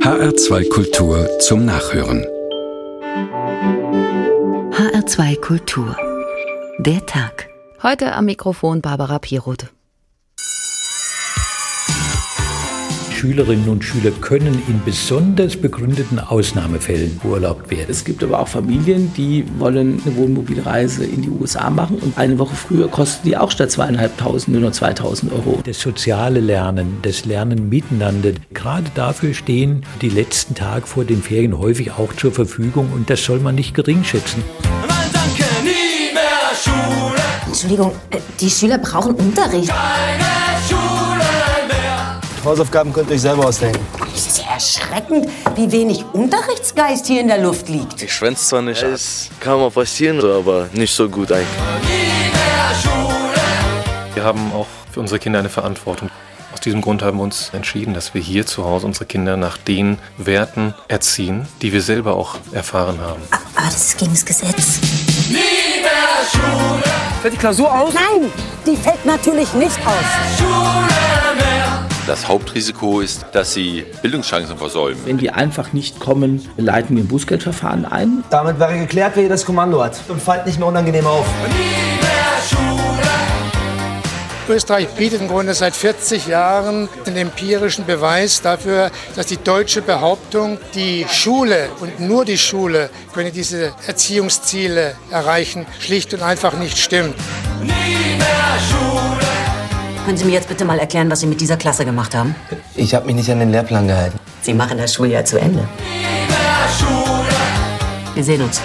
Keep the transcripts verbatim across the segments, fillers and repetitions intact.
H R zwei Kultur zum Nachhören. H R zwei Kultur. Der Tag. Heute am Mikrofon Barbara Piroth. Schülerinnen und Schüler können in besonders begründeten Ausnahmefällen beurlaubt werden. Es gibt aber auch Familien, die wollen eine Wohnmobilreise in die U S A machen und eine Woche früher kostet die auch statt zweieinhalbtausend nur noch zweitausend Euro. Das soziale Lernen, das Lernen miteinander, gerade dafür stehen die letzten Tage vor den Ferien häufig auch zur Verfügung und das soll man nicht gering schätzen. Danke, nie mehr Schule. Entschuldigung, die Schüler brauchen Unterricht. Keine Schule mehr. Hausaufgaben könnt ihr euch selber ausdenken. Es ist ja erschreckend, wie wenig Unterrichtsgeist hier in der Luft liegt. Ich schwänze zwar nicht, es kann mal passieren, aber nicht so gut eigentlich. Nie mehr Schule. Wir haben auch für unsere Kinder eine Verantwortung. Aus diesem Grund haben wir uns entschieden, dass wir hier zu Hause unsere Kinder nach den Werten erziehen, die wir selber auch erfahren haben. Aber das ist gegen das Gesetz. Nie mehr Schule. Fällt die Klausur aus? Nein, die fällt natürlich nicht aus. Schule mehr. Das Hauptrisiko ist, dass sie Bildungschancen versäumen. Wenn die einfach nicht kommen, leiten wir ein Bußgeldverfahren ein. Damit wäre geklärt, wer hier das Kommando hat. Und fallt nicht mehr unangenehm auf. Nie mehr Schule. Österreich bietet im Grunde seit vierzig Jahren den empirischen Beweis dafür, dass die deutsche Behauptung, die Schule und nur die Schule könne diese Erziehungsziele erreichen, schlicht und einfach nicht stimmt. Nie mehr Schule. Können Sie mir jetzt bitte mal erklären, was Sie mit dieser Klasse gemacht haben? Ich habe mich nicht an den Lehrplan gehalten. Sie machen das Schuljahr zu Ende. Nie mehr Schule. Wir sehen uns.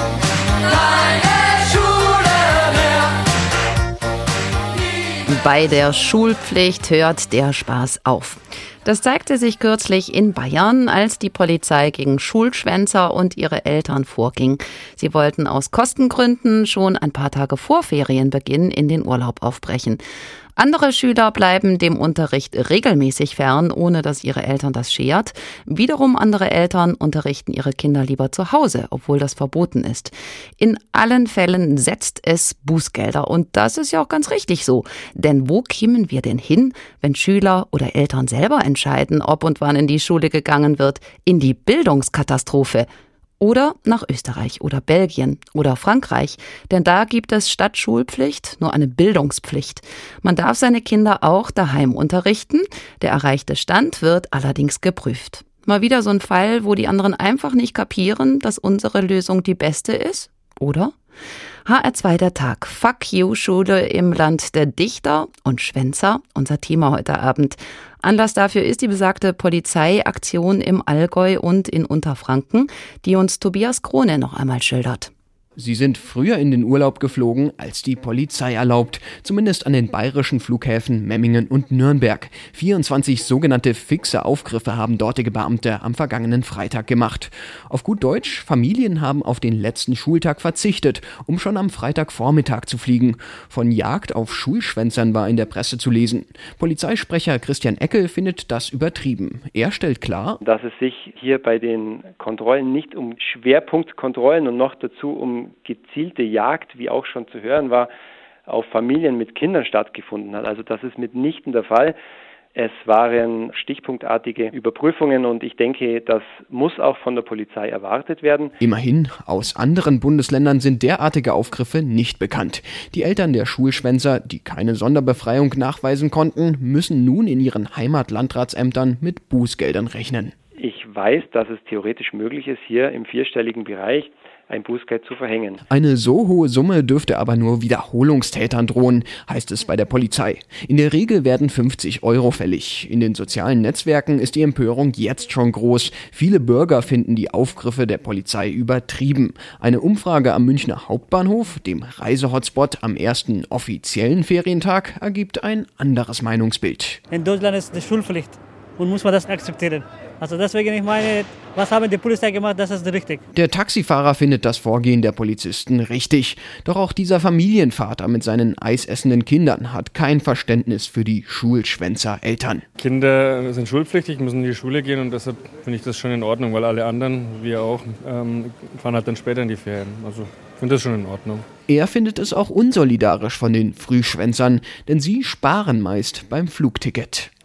Bei der Schulpflicht hört der Spaß auf. Das zeigte sich kürzlich in Bayern, als die Polizei gegen Schulschwänzer und ihre Eltern vorging. Sie wollten aus Kostengründen schon ein paar Tage vor Ferienbeginn in den Urlaub aufbrechen. Andere Schüler bleiben dem Unterricht regelmäßig fern, ohne dass ihre Eltern das schert. Wiederum andere Eltern unterrichten ihre Kinder lieber zu Hause, obwohl das verboten ist. In allen Fällen setzt es Bußgelder. Und das ist ja auch ganz richtig so. Denn wo kämen wir denn hin, wenn Schüler oder Eltern selber entscheiden, ob und wann in die Schule gegangen wird? In die Bildungskatastrophe. Oder nach Österreich oder Belgien oder Frankreich. Denn da gibt es statt Schulpflicht nur eine Bildungspflicht. Man darf seine Kinder auch daheim unterrichten. Der erreichte Stand wird allerdings geprüft. Mal wieder so ein Fall, wo die anderen einfach nicht kapieren, dass unsere Lösung die beste ist, oder? H R zwei der Tag. Fuck you Schule im Land der Dichter und Schwänzer. Unser Thema heute Abend. Anlass dafür ist die besagte Polizeiaktion im Allgäu und in Unterfranken, die uns Tobias Krone noch einmal schildert. Sie sind früher in den Urlaub geflogen, als die Polizei erlaubt. Zumindest an den bayerischen Flughäfen Memmingen und Nürnberg. vierundzwanzig sogenannte fixe Aufgriffe haben dortige Beamte am vergangenen Freitag gemacht. Auf gut Deutsch, Familien haben auf den letzten Schultag verzichtet, um schon am Freitagvormittag zu fliegen. Von Jagd auf Schulschwänzern war in der Presse zu lesen. Polizeisprecher Christian Eckel findet das übertrieben. Er stellt klar, dass es sich hier bei den Kontrollen nicht um Schwerpunktkontrollen und noch dazu um gezielte Jagd, wie auch schon zu hören war, auf Familien mit Kindern stattgefunden hat. Also das ist mitnichten der Fall. Es waren stichpunktartige Überprüfungen und ich denke, das muss auch von der Polizei erwartet werden. Immerhin, aus anderen Bundesländern sind derartige Aufgriffe nicht bekannt. Die Eltern der Schulschwänzer, die keine Sonderbefreiung nachweisen konnten, müssen nun in ihren Heimatlandratsämtern mit Bußgeldern rechnen. Ich weiß, dass es theoretisch möglich ist, hier im vierstelligen Bereich ein Bußgeld zu verhängen. Eine so hohe Summe dürfte aber nur Wiederholungstätern drohen, heißt es bei der Polizei. In der Regel werden fünfzig Euro fällig. In den sozialen Netzwerken ist die Empörung jetzt schon groß. Viele Bürger finden die Aufgriffe der Polizei übertrieben. Eine Umfrage am Münchner Hauptbahnhof, dem Reisehotspot am ersten offiziellen Ferientag, ergibt ein anderes Meinungsbild. In Deutschland ist die Schulpflicht und muss man das akzeptieren. Also deswegen, ich meine, was haben die Polizei gemacht, das ist richtig. Der Taxifahrer findet das Vorgehen der Polizisten richtig. Doch auch dieser Familienvater mit seinen eisessenden Kindern hat kein Verständnis für die Schulschwänzer-Eltern. Kinder sind schulpflichtig, müssen in die Schule gehen und deshalb finde ich das schon in Ordnung, weil alle anderen, wir auch, ähm, fahren halt dann später in die Ferien. Also ich finde das schon in Ordnung. Er findet es auch unsolidarisch von den Frühschwänzern, denn sie sparen meist beim Flugticket.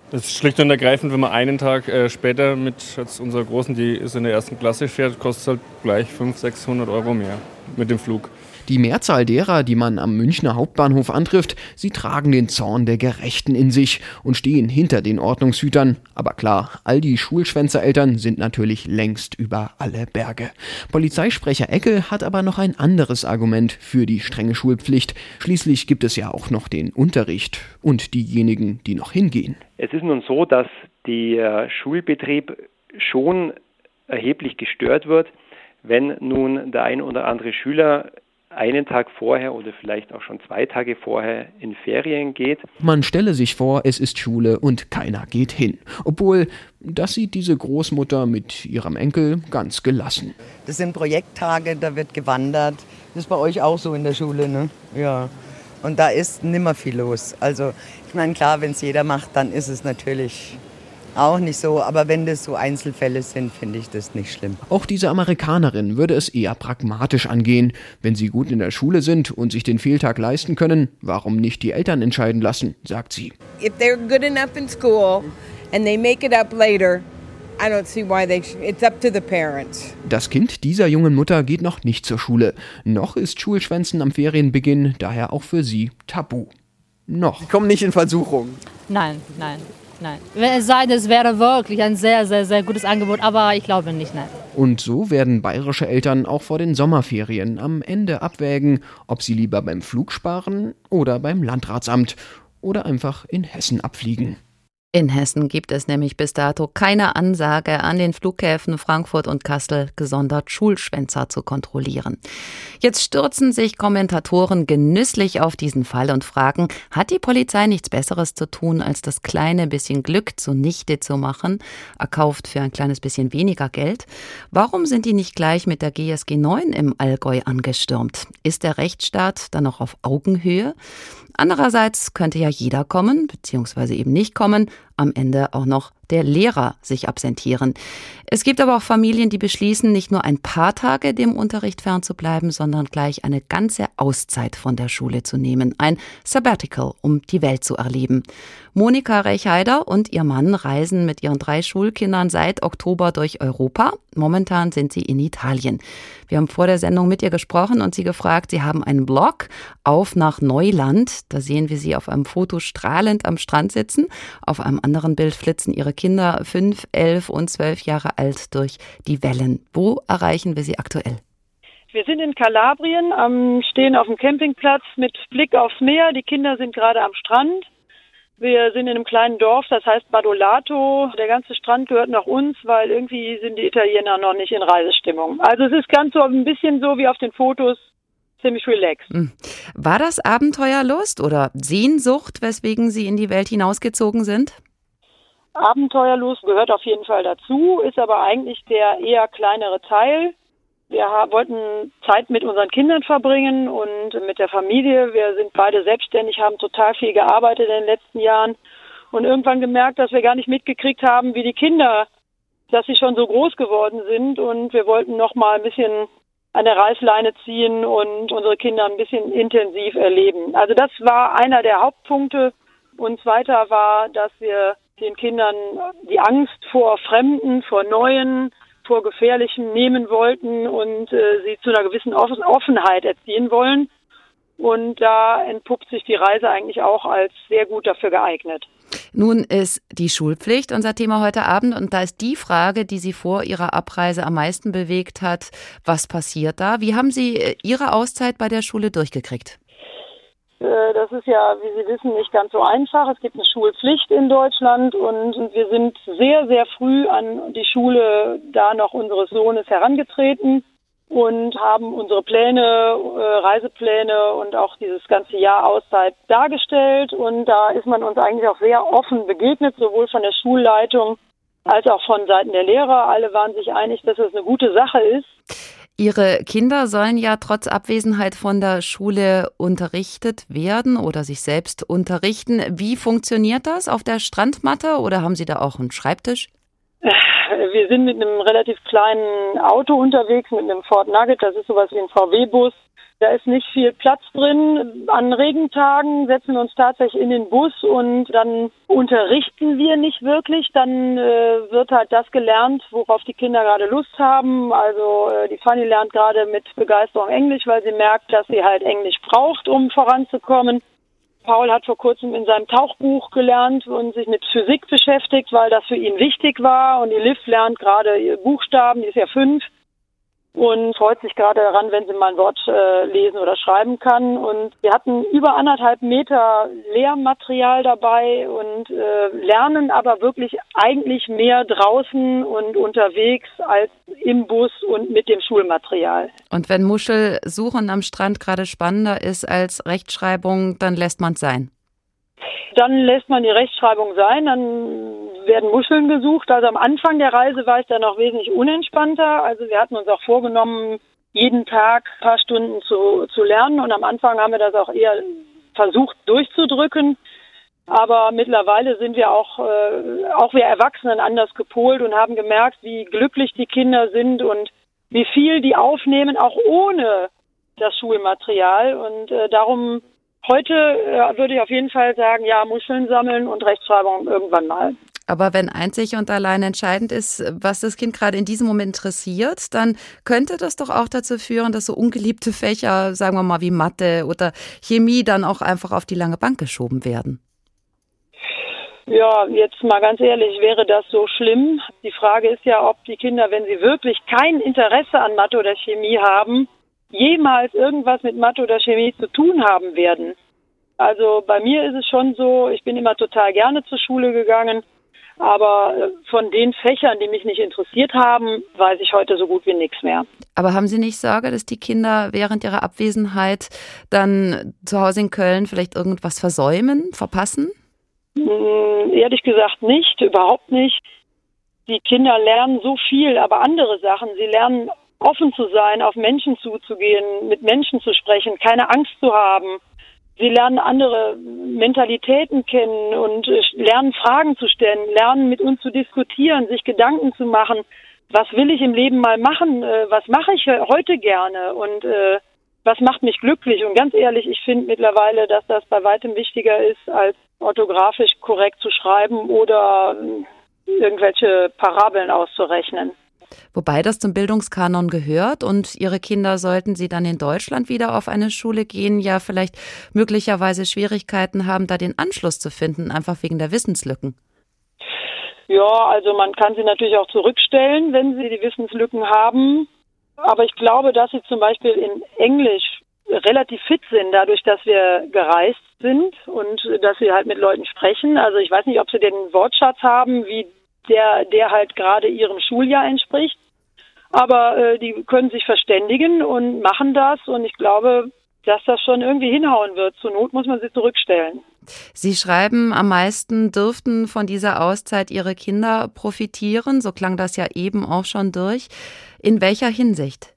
Das ist schlicht und ergreifend, wenn man einen Tag äh, später mit jetzt unserer Großen, die ist in der ersten Klasse, fährt, kostet es halt gleich fünfhundert, sechshundert Euro mehr mit dem Flug. Die Mehrzahl derer, die man am Münchner Hauptbahnhof antrifft, sie tragen den Zorn der Gerechten in sich und stehen hinter den Ordnungshütern. Aber klar, all die Schulschwänzereltern sind natürlich längst über alle Berge. Polizeisprecher Eckel hat aber noch ein anderes Argument für die strenge Schulpflicht. Schließlich gibt es ja auch noch den Unterricht und diejenigen, die noch hingehen. Es ist nun so, dass der Schulbetrieb schon erheblich gestört wird, wenn nun der ein oder andere Schüler einen Tag vorher oder vielleicht auch schon zwei Tage vorher in Ferien geht. Man stelle sich vor, es ist Schule und keiner geht hin. Obwohl, das sieht diese Großmutter mit ihrem Enkel ganz gelassen. Das sind Projekttage, da wird gewandert. Das ist bei euch auch so in der Schule, ne? Ja. Und da ist nimmer viel los. Also, ich meine, klar, wenn es jeder macht, dann ist es natürlich auch nicht so, aber wenn das so Einzelfälle sind, finde ich das nicht schlimm. Auch diese Amerikanerin würde es eher pragmatisch angehen. Wenn sie gut in der Schule sind und sich den Fehltag leisten können, warum nicht die Eltern entscheiden lassen, sagt sie. If they're good enough in school and they make it up later, I don't see why they sh- it's up to the parents. Das Kind dieser jungen Mutter geht noch nicht zur Schule. Noch ist Schulschwänzen am Ferienbeginn daher auch für sie tabu. Noch. Sie kommen nicht in Versuchung. Nein, nein. Nein. Es sei denn, es wäre wirklich ein sehr, sehr, sehr gutes Angebot, aber ich glaube nicht, nein. Und so werden bayerische Eltern auch vor den Sommerferien am Ende abwägen, ob sie lieber beim Flug sparen oder beim Landratsamt oder einfach in Hessen abfliegen. In Hessen gibt es nämlich bis dato keine Ansage an den Flughäfen Frankfurt und Kassel, gesondert Schulschwänzer zu kontrollieren. Jetzt stürzen sich Kommentatoren genüsslich auf diesen Fall und fragen, hat die Polizei nichts Besseres zu tun, als das kleine bisschen Glück zunichte zu machen, erkauft für ein kleines bisschen weniger Geld? Warum sind die nicht gleich mit der G S G neun im Allgäu angestürmt? Ist der Rechtsstaat dann noch auf Augenhöhe? Andererseits könnte ja jeder kommen, beziehungsweise eben nicht kommen, am Ende auch noch der Lehrer sich absentieren. Es gibt aber auch Familien, die beschließen, nicht nur ein paar Tage dem Unterricht fernzubleiben, sondern gleich eine ganze Auszeit von der Schule zu nehmen. Ein Sabbatical, um die Welt zu erleben. Monika Rechheider und ihr Mann reisen mit ihren drei Schulkindern seit Oktober durch Europa. Momentan sind sie in Italien. Wir haben vor der Sendung mit ihr gesprochen und sie gefragt, sie haben einen Blog, Auf nach Neuland. Da sehen wir sie auf einem Foto strahlend am Strand sitzen. Auf einem anderen Bild flitzen ihre Kinder fünf, elf und zwölf Jahre alt durch die Wellen. Wo erreichen wir sie aktuell? Wir sind in Kalabrien, ähm, stehen auf dem Campingplatz mit Blick aufs Meer. Die Kinder sind gerade am Strand. Wir sind in einem kleinen Dorf, das heißt Badolato. Der ganze Strand gehört noch uns, weil irgendwie sind die Italiener noch nicht in Reisestimmung. Also es ist ganz so ein bisschen so wie auf den Fotos, ziemlich relaxed. War das Abenteuerlust oder Sehnsucht, weswegen Sie in die Welt hinausgezogen sind? Abenteuerlust gehört auf jeden Fall dazu, ist aber eigentlich der eher kleinere Teil. Wir wollten Zeit mit unseren Kindern verbringen und mit der Familie. Wir sind beide selbstständig, haben total viel gearbeitet in den letzten Jahren und irgendwann gemerkt, dass wir gar nicht mitgekriegt haben, wie die Kinder, dass sie schon so groß geworden sind, und wir wollten noch mal ein bisschen an der Reißleine ziehen und unsere Kinder ein bisschen intensiv erleben. Also das war einer der Hauptpunkte. Und zweiter war, dass wir den Kindern die Angst vor Fremden, vor Neuen, vor Gefährlichem nehmen wollten und äh, sie zu einer gewissen Offenheit erziehen wollen. Und da entpuppt sich die Reise eigentlich auch als sehr gut dafür geeignet. Nun ist die Schulpflicht unser Thema heute Abend und da ist die Frage, die Sie vor Ihrer Abreise am meisten bewegt hat. Was passiert da? Wie haben Sie Ihre Auszeit bei der Schule durchgekriegt? Das ist ja, wie Sie wissen, nicht ganz so einfach. Es gibt eine Schulpflicht in Deutschland und wir sind sehr, sehr früh an die Schule da noch unseres Sohnes herangetreten und haben unsere Pläne, Reisepläne und auch dieses ganze Jahr Auszeit dargestellt. Und da ist man uns eigentlich auch sehr offen begegnet, sowohl von der Schulleitung als auch von Seiten der Lehrer. Alle waren sich einig, dass es eine gute Sache ist. Ihre Kinder sollen ja trotz Abwesenheit von der Schule unterrichtet werden oder sich selbst unterrichten. Wie funktioniert das auf der Strandmatte oder haben Sie da auch einen Schreibtisch? Wir sind mit einem relativ kleinen Auto unterwegs, mit einem Ford Nugget. Das ist sowas wie ein V W-Bus. Da ist nicht viel Platz drin. An Regentagen setzen wir uns tatsächlich in den Bus und dann unterrichten wir nicht wirklich. Dann äh, wird halt das gelernt, worauf die Kinder gerade Lust haben. Also äh, die Fanny lernt gerade mit Begeisterung Englisch, weil sie merkt, dass sie halt Englisch braucht, um voranzukommen. Paul hat vor kurzem in seinem Tauchbuch gelernt und sich mit Physik beschäftigt, weil das für ihn wichtig war. Und die Liv lernt gerade Buchstaben, die ist ja fünf. Und freut sich gerade daran, wenn sie mal ein Wort äh, lesen oder schreiben kann. Und wir hatten über anderthalb Meter Lehrmaterial dabei und äh, lernen aber wirklich eigentlich mehr draußen und unterwegs als im Bus und mit dem Schulmaterial. Und wenn Muschelsuchen am Strand gerade spannender ist als Rechtschreibung, dann lässt man es sein? Dann lässt man die Rechtschreibung sein, dann werden Muscheln gesucht. Also am Anfang der Reise war ich dann noch wesentlich unentspannter. Also wir hatten uns auch vorgenommen, jeden Tag ein paar Stunden zu, zu lernen. Und am Anfang haben wir das auch eher versucht durchzudrücken. Aber mittlerweile sind wir auch, äh, auch wir Erwachsenen anders gepolt und haben gemerkt, wie glücklich die Kinder sind und wie viel die aufnehmen, auch ohne das Schulmaterial. Und äh, darum heute äh, würde ich auf jeden Fall sagen, ja, Muscheln sammeln und Rechtschreibung irgendwann mal. Aber wenn einzig und allein entscheidend ist, was das Kind gerade in diesem Moment interessiert, dann könnte das doch auch dazu führen, dass so ungeliebte Fächer, sagen wir mal wie Mathe oder Chemie, dann auch einfach auf die lange Bank geschoben werden. Ja, jetzt mal ganz ehrlich, wäre das so schlimm? Die Frage ist ja, ob die Kinder, wenn sie wirklich kein Interesse an Mathe oder Chemie haben, jemals irgendwas mit Mathe oder Chemie zu tun haben werden. Also bei mir ist es schon so, ich bin immer total gerne zur Schule gegangen, aber von den Fächern, die mich nicht interessiert haben, weiß ich heute so gut wie nichts mehr. Aber haben Sie nicht Sorge, dass die Kinder während ihrer Abwesenheit dann zu Hause in Köln vielleicht irgendwas versäumen, verpassen? Hm, ehrlich gesagt nicht, überhaupt nicht. Die Kinder lernen so viel, aber andere Sachen. Sie lernen offen zu sein, auf Menschen zuzugehen, mit Menschen zu sprechen, keine Angst zu haben. Sie lernen andere Mentalitäten kennen und lernen Fragen zu stellen, lernen mit uns zu diskutieren, sich Gedanken zu machen, was will ich im Leben mal machen, was mache ich heute gerne und äh, was macht mich glücklich. Und ganz ehrlich, ich finde mittlerweile, dass das bei weitem wichtiger ist, als orthografisch korrekt zu schreiben oder irgendwelche Parabeln auszurechnen. Wobei das zum Bildungskanon gehört und Ihre Kinder, sollten sie dann in Deutschland wieder auf eine Schule gehen, ja vielleicht möglicherweise Schwierigkeiten haben, da den Anschluss zu finden, einfach wegen der Wissenslücken. Ja, also man kann sie natürlich auch zurückstellen, wenn sie die Wissenslücken haben. Aber ich glaube, dass sie zum Beispiel in Englisch relativ fit sind, dadurch, dass wir gereist sind und dass sie halt mit Leuten sprechen. Also ich weiß nicht, ob sie den Wortschatz haben, wie der der halt gerade ihrem Schuljahr entspricht. Aber äh, die können sich verständigen und machen das. Und ich glaube, dass das schon irgendwie hinhauen wird. Zur Not muss man sie zurückstellen. Sie schreiben, am meisten dürften von dieser Auszeit Ihre Kinder profitieren. So klang das ja eben auch schon durch. In welcher Hinsicht?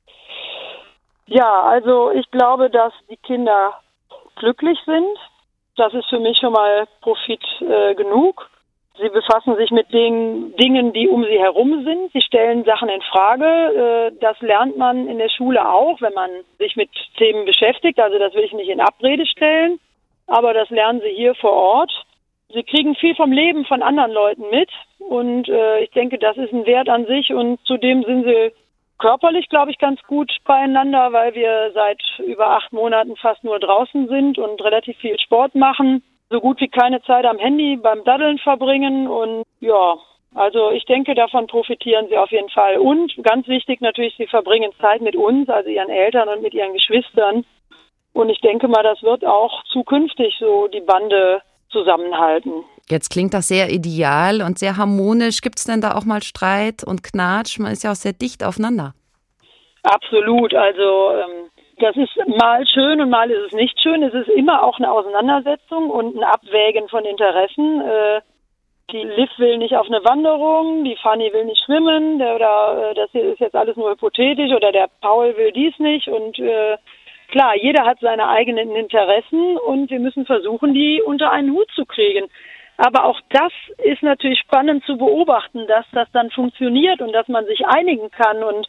Ja, also ich glaube, dass die Kinder glücklich sind. Das ist für mich schon mal Profit äh, genug. Sie befassen sich mit den Dingen, die um sie herum sind. Sie stellen Sachen in Frage. Das lernt man in der Schule auch, wenn man sich mit Themen beschäftigt. Also das will ich nicht in Abrede stellen, aber das lernen sie hier vor Ort. Sie kriegen viel vom Leben von anderen Leuten mit und ich denke, das ist ein Wert an sich. Und zudem sind sie körperlich, glaube ich, ganz gut beieinander, weil wir seit über acht Monaten fast nur draußen sind und relativ viel Sport machen. So gut wie keine Zeit am Handy beim Daddeln verbringen und ja, also ich denke, davon profitieren sie auf jeden Fall. Und ganz wichtig natürlich, sie verbringen Zeit mit uns, also ihren Eltern und mit ihren Geschwistern. Und ich denke mal, das wird auch zukünftig so die Bande zusammenhalten. Jetzt klingt das sehr ideal und sehr harmonisch. Gibt es denn da auch mal Streit und Knatsch? Man ist ja auch sehr dicht aufeinander. Absolut, also ähm, das ist mal schön und mal ist es nicht schön. Es ist immer auch eine Auseinandersetzung und ein Abwägen von Interessen. Äh, die Liv will nicht auf eine Wanderung, die Fanny will nicht schwimmen, der, oder äh, das hier ist jetzt alles nur hypothetisch oder der Paul will dies nicht. Und äh, klar, jeder hat seine eigenen Interessen und wir müssen versuchen, die unter einen Hut zu kriegen. Aber auch das ist natürlich spannend zu beobachten, dass das dann funktioniert und dass man sich einigen kann und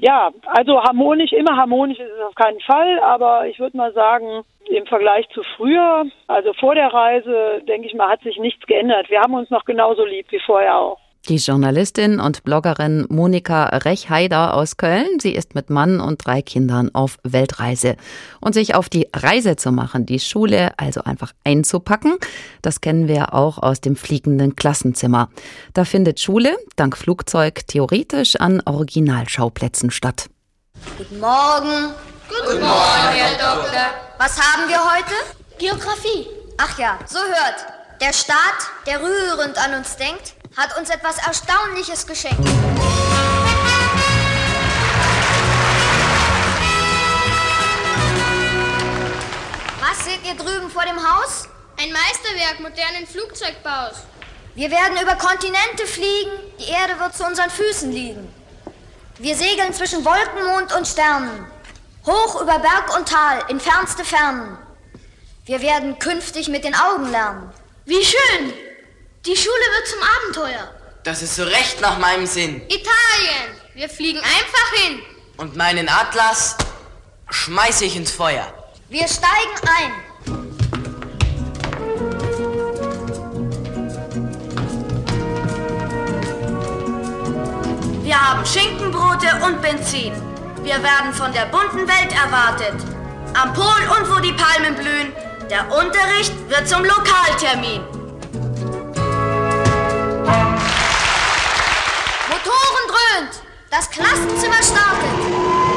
Ja, also harmonisch, immer harmonisch ist es auf keinen Fall, aber ich würde mal sagen, im Vergleich zu früher, also vor der Reise, denke ich mal, hat sich nichts geändert. Wir haben uns noch genauso lieb wie vorher auch. Die Journalistin und Bloggerin Monika Rechheider aus Köln, sie ist mit Mann und drei Kindern auf Weltreise. Und sich auf die Reise zu machen, die Schule also einfach einzupacken, das kennen wir auch aus dem fliegenden Klassenzimmer. Da findet Schule, dank Flugzeug, theoretisch an Originalschauplätzen statt. Guten Morgen. Guten Morgen, Herr Doktor. Was haben wir heute? Geografie. Ach ja, so hört. Der Staat, der rührend an uns denkt, hat uns etwas Erstaunliches geschenkt. Was seht ihr drüben vor dem Haus? Ein Meisterwerk modernen Flugzeugbaus. Wir werden über Kontinente fliegen, die Erde wird zu unseren Füßen liegen. Wir segeln zwischen Wolken, Mond und Sternen, hoch über Berg und Tal, in fernste Fernen. Wir werden künftig mit den Augen lernen. Wie schön! Die Schule wird zum Abenteuer. Das ist so recht nach meinem Sinn. Italien! Wir fliegen einfach hin. Und meinen Atlas schmeiße ich ins Feuer. Wir steigen ein. Wir haben Schinkenbrote und Benzin. Wir werden von der bunten Welt erwartet. Am Pol und wo die Palmen blühen, der Unterricht wird zum Lokaltermin. Motoren dröhnt, das Klassenzimmer startet.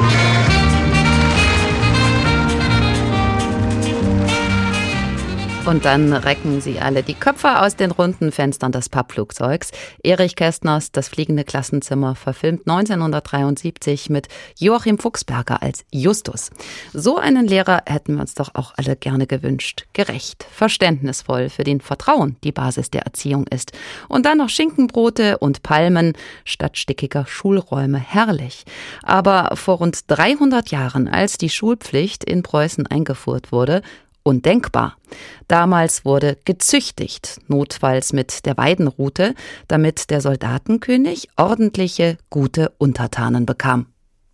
Und dann recken sie alle die Köpfe aus den runden Fenstern des Pappflugzeugs. Erich Kästners Das fliegende Klassenzimmer, verfilmt neunzehnhundertdreiundsiebzig mit Joachim Fuchsberger als Justus. So einen Lehrer hätten wir uns doch auch alle gerne gewünscht. Gerecht, verständnisvoll, für den Vertrauen die Basis der Erziehung ist. Und dann noch Schinkenbrote und Palmen statt stickiger Schulräume. Herrlich. Aber vor rund dreihundert Jahren, als die Schulpflicht in Preußen eingeführt wurde, undenkbar. Damals wurde gezüchtigt, notfalls mit der Weidenrute, damit der Soldatenkönig ordentliche, gute Untertanen bekam.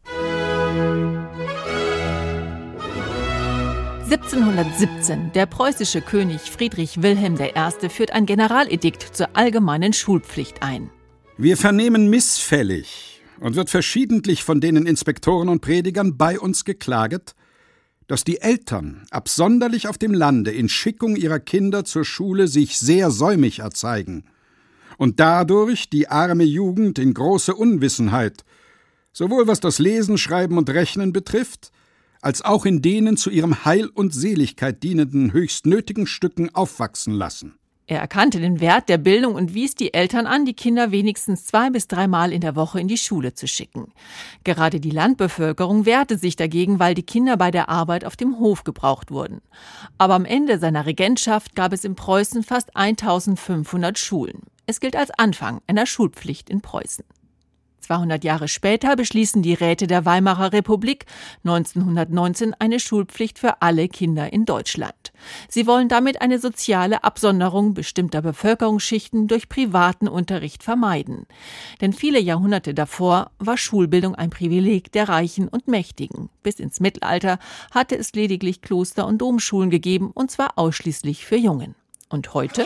siebzehnhundertsiebzehn. Der preußische König Friedrich Wilhelm der Erste führt ein Generaledikt zur allgemeinen Schulpflicht ein. Wir vernehmen missfällig und wird verschiedentlich von denen Inspektoren und Predigern bei uns geklaget, dass die Eltern absonderlich auf dem Lande in Schickung ihrer Kinder zur Schule sich sehr säumig erzeigen und dadurch die arme Jugend in große Unwissenheit, sowohl was das Lesen, Schreiben und Rechnen betrifft, als auch in denen zu ihrem Heil und Seligkeit dienenden höchst nötigen Stücken aufwachsen lassen. Er erkannte den Wert der Bildung und wies die Eltern an, die Kinder wenigstens zwei bis dreimal in der Woche in die Schule zu schicken. Gerade die Landbevölkerung wehrte sich dagegen, weil die Kinder bei der Arbeit auf dem Hof gebraucht wurden. Aber am Ende seiner Regentschaft gab es in Preußen fast eintausendfünfhundert Schulen. Es gilt als Anfang einer Schulpflicht in Preußen. zweihundert Jahre später beschließen die Räte der Weimarer Republik neunzehnhundertneunzehn eine Schulpflicht für alle Kinder in Deutschland. Sie wollen damit eine soziale Absonderung bestimmter Bevölkerungsschichten durch privaten Unterricht vermeiden. Denn viele Jahrhunderte davor war Schulbildung ein Privileg der Reichen und Mächtigen. Bis ins Mittelalter hatte es lediglich Kloster- und Domschulen gegeben, und zwar ausschließlich für Jungen. Und heute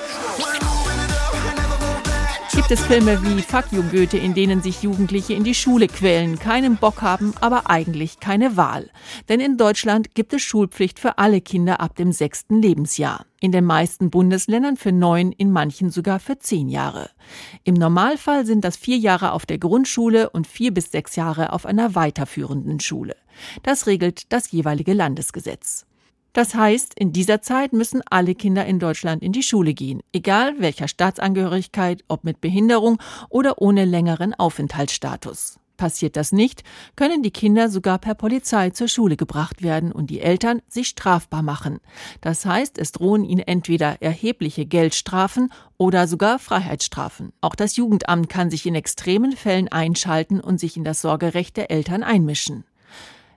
gibt es Filme wie Fuck you Goethe, in denen sich Jugendliche in die Schule quälen, keinen Bock haben, aber eigentlich keine Wahl. Denn in Deutschland gibt es Schulpflicht für alle Kinder ab dem sechsten Lebensjahr. In den meisten Bundesländern für neun, in manchen sogar für zehn Jahre. Im Normalfall sind das vier Jahre auf der Grundschule und vier bis sechs Jahre auf einer weiterführenden Schule. Das regelt das jeweilige Landesgesetz. Das heißt, in dieser Zeit müssen alle Kinder in Deutschland in die Schule gehen, egal welcher Staatsangehörigkeit, ob mit Behinderung oder ohne längeren Aufenthaltsstatus. Passiert das nicht, können die Kinder sogar per Polizei zur Schule gebracht werden und die Eltern sich strafbar machen. Das heißt, es drohen ihnen entweder erhebliche Geldstrafen oder sogar Freiheitsstrafen. Auch das Jugendamt kann sich in extremen Fällen einschalten und sich in das Sorgerecht der Eltern einmischen.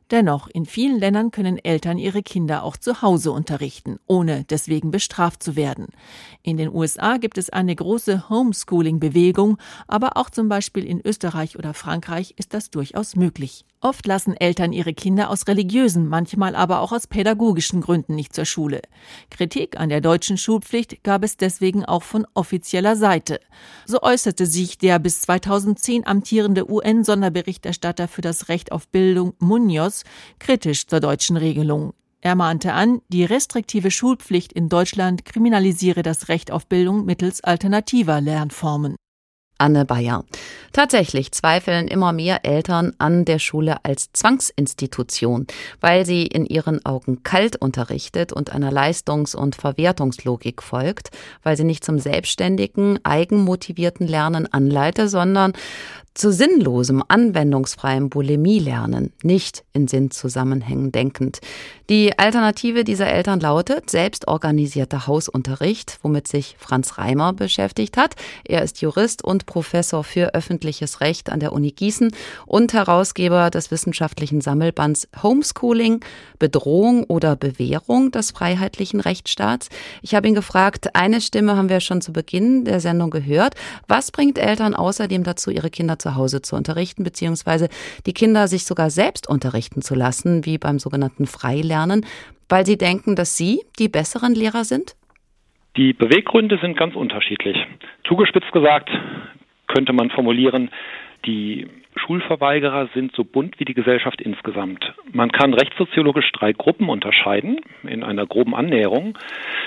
Dennoch, in vielen Ländern können Eltern ihre Kinder auch zu Hause unterrichten, ohne deswegen bestraft zu werden. In den U S A gibt es eine große Homeschooling-Bewegung, aber auch zum Beispiel in Österreich oder Frankreich ist das durchaus möglich. Oft lassen Eltern ihre Kinder aus religiösen, manchmal aber auch aus pädagogischen Gründen nicht zur Schule. Kritik an der deutschen Schulpflicht gab es deswegen auch von offizieller Seite. So äußerte sich der bis zweitausendzehn amtierende U N-Sonderberichterstatter für das Recht auf Bildung, Munoz, kritisch zur deutschen Regelung. Er mahnte an, die restriktive Schulpflicht in Deutschland kriminalisiere das Recht auf Bildung mittels alternativer Lernformen. Anne Bayer. Tatsächlich zweifeln immer mehr Eltern an der Schule als Zwangsinstitution, weil sie in ihren Augen kalt unterrichtet und einer Leistungs- und Verwertungslogik folgt, weil sie nicht zum selbstständigen, eigenmotivierten Lernen anleite, sondern zu sinnlosem, anwendungsfreiem Bulimie-Lernen, nicht in Sinnzusammenhängen denkend. Die Alternative dieser Eltern lautet selbstorganisierter Hausunterricht, womit sich Franz Reimer beschäftigt hat. Er ist Jurist und Professor für öffentliches Recht an der Uni Gießen und Herausgeber des wissenschaftlichen Sammelbands Homeschooling, Bedrohung oder Bewährung des freiheitlichen Rechtsstaats. Ich habe ihn gefragt, eine Stimme haben wir schon zu Beginn der Sendung gehört. Was bringt Eltern außerdem dazu, ihre Kinder zu Hause zu unterrichten, beziehungsweise die Kinder sich sogar selbst unterrichten zu lassen, wie beim sogenannten Freilernen, weil sie denken, dass sie die besseren Lehrer sind? Die Beweggründe sind ganz unterschiedlich. Zugespitzt gesagt könnte man formulieren, die Schulverweigerer sind so bunt wie die Gesellschaft insgesamt. Man kann rechtssoziologisch drei Gruppen unterscheiden in einer groben Annäherung.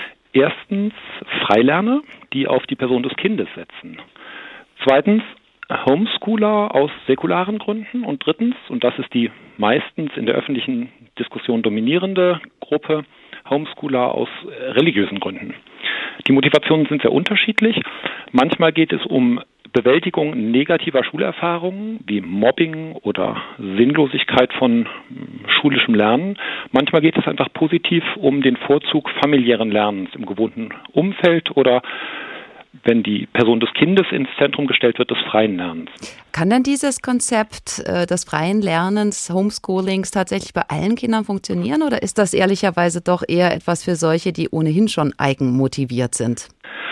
Erstens Freilerner, die auf die Person des Kindes setzen. Zweitens Homeschooler aus säkularen Gründen und drittens, und das ist die meistens in der öffentlichen Diskussion dominierende Gruppe, Homeschooler aus religiösen Gründen. Die Motivationen sind sehr unterschiedlich. Manchmal geht es um Bewältigung negativer Schulerfahrungen wie Mobbing oder Sinnlosigkeit von schulischem Lernen. Manchmal geht es einfach positiv um den Vorzug familiären Lernens im gewohnten Umfeld oder wenn die Person des Kindes ins Zentrum gestellt wird, des freien Lernens. Kann denn dieses Konzept äh, des freien Lernens, Homeschoolings tatsächlich bei allen Kindern funktionieren oder ist das ehrlicherweise doch eher etwas für solche, die ohnehin schon eigenmotiviert sind?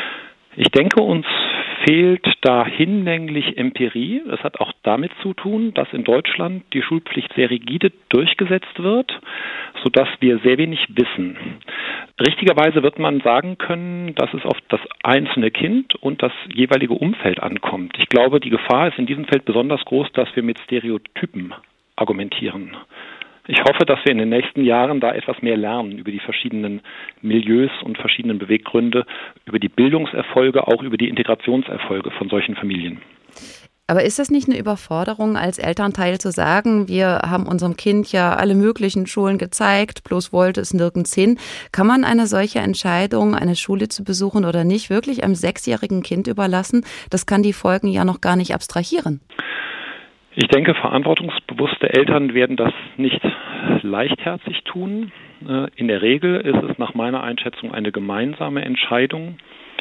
Ich denke, uns fehlt da hinlänglich Empirie. Es hat auch damit zu tun, dass in Deutschland die Schulpflicht sehr rigide durchgesetzt wird, sodass wir sehr wenig wissen. Richtigerweise wird man sagen können, dass es auf das einzelne Kind und das jeweilige Umfeld ankommt. Ich glaube, die Gefahr ist in diesem Feld besonders groß, dass wir mit Stereotypen argumentieren. Ich hoffe, dass wir in den nächsten Jahren da etwas mehr lernen über die verschiedenen Milieus und verschiedenen Beweggründe, über die Bildungserfolge, auch über die Integrationserfolge von solchen Familien. Aber ist das nicht eine Überforderung als Elternteil zu sagen, wir haben unserem Kind ja alle möglichen Schulen gezeigt, bloß wollte es nirgends hin? Kann man eine solche Entscheidung, eine Schule zu besuchen oder nicht, wirklich einem sechsjährigen Kind überlassen? Das kann die Folgen ja noch gar nicht abstrahieren. Ich denke, verantwortungsbewusste Eltern werden das nicht leichtherzig tun. In der Regel ist es nach meiner Einschätzung eine gemeinsame Entscheidung,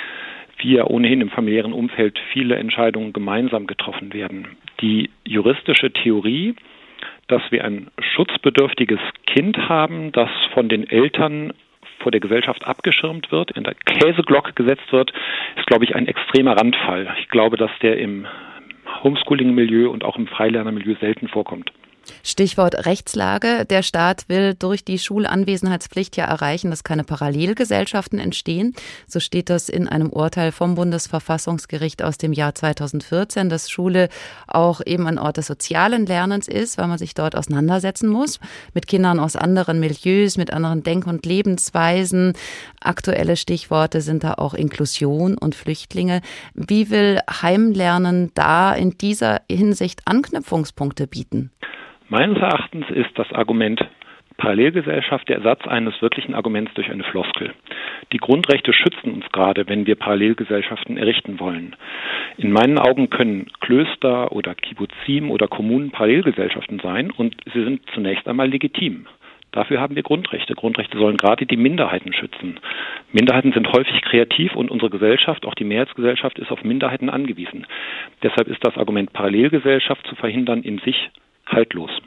wie ja ohnehin im familiären Umfeld viele Entscheidungen gemeinsam getroffen werden. Die juristische Theorie, dass wir ein schutzbedürftiges Kind haben, das von den Eltern vor der Gesellschaft abgeschirmt wird, in der Käseglocke gesetzt wird, ist, glaube ich, ein extremer Randfall. Ich glaube, dass der im Homeschooling-Milieu und auch im Freilerner-Milieu selten vorkommt. Stichwort Rechtslage. Der Staat will durch die Schulanwesenheitspflicht ja erreichen, dass keine Parallelgesellschaften entstehen. So steht das in einem Urteil vom Bundesverfassungsgericht aus dem Jahr zweitausendvierzehn, dass Schule auch eben ein Ort des sozialen Lernens ist, weil man sich dort auseinandersetzen muss mit Kindern aus anderen Milieus, mit anderen Denk- und Lebensweisen. Aktuelle Stichworte sind da auch Inklusion und Flüchtlinge. Wie will Heimlernen da in dieser Hinsicht Anknüpfungspunkte bieten? Meines Erachtens ist das Argument Parallelgesellschaft der Ersatz eines wirklichen Arguments durch eine Floskel. Die Grundrechte schützen uns gerade, wenn wir Parallelgesellschaften errichten wollen. In meinen Augen können Klöster oder Kibbuzim oder Kommunen Parallelgesellschaften sein und sie sind zunächst einmal legitim. Dafür haben wir Grundrechte. Grundrechte sollen gerade die Minderheiten schützen. Minderheiten sind häufig kreativ und unsere Gesellschaft, auch die Mehrheitsgesellschaft, ist auf Minderheiten angewiesen. Deshalb ist das Argument Parallelgesellschaft zu verhindern in sich haltlos.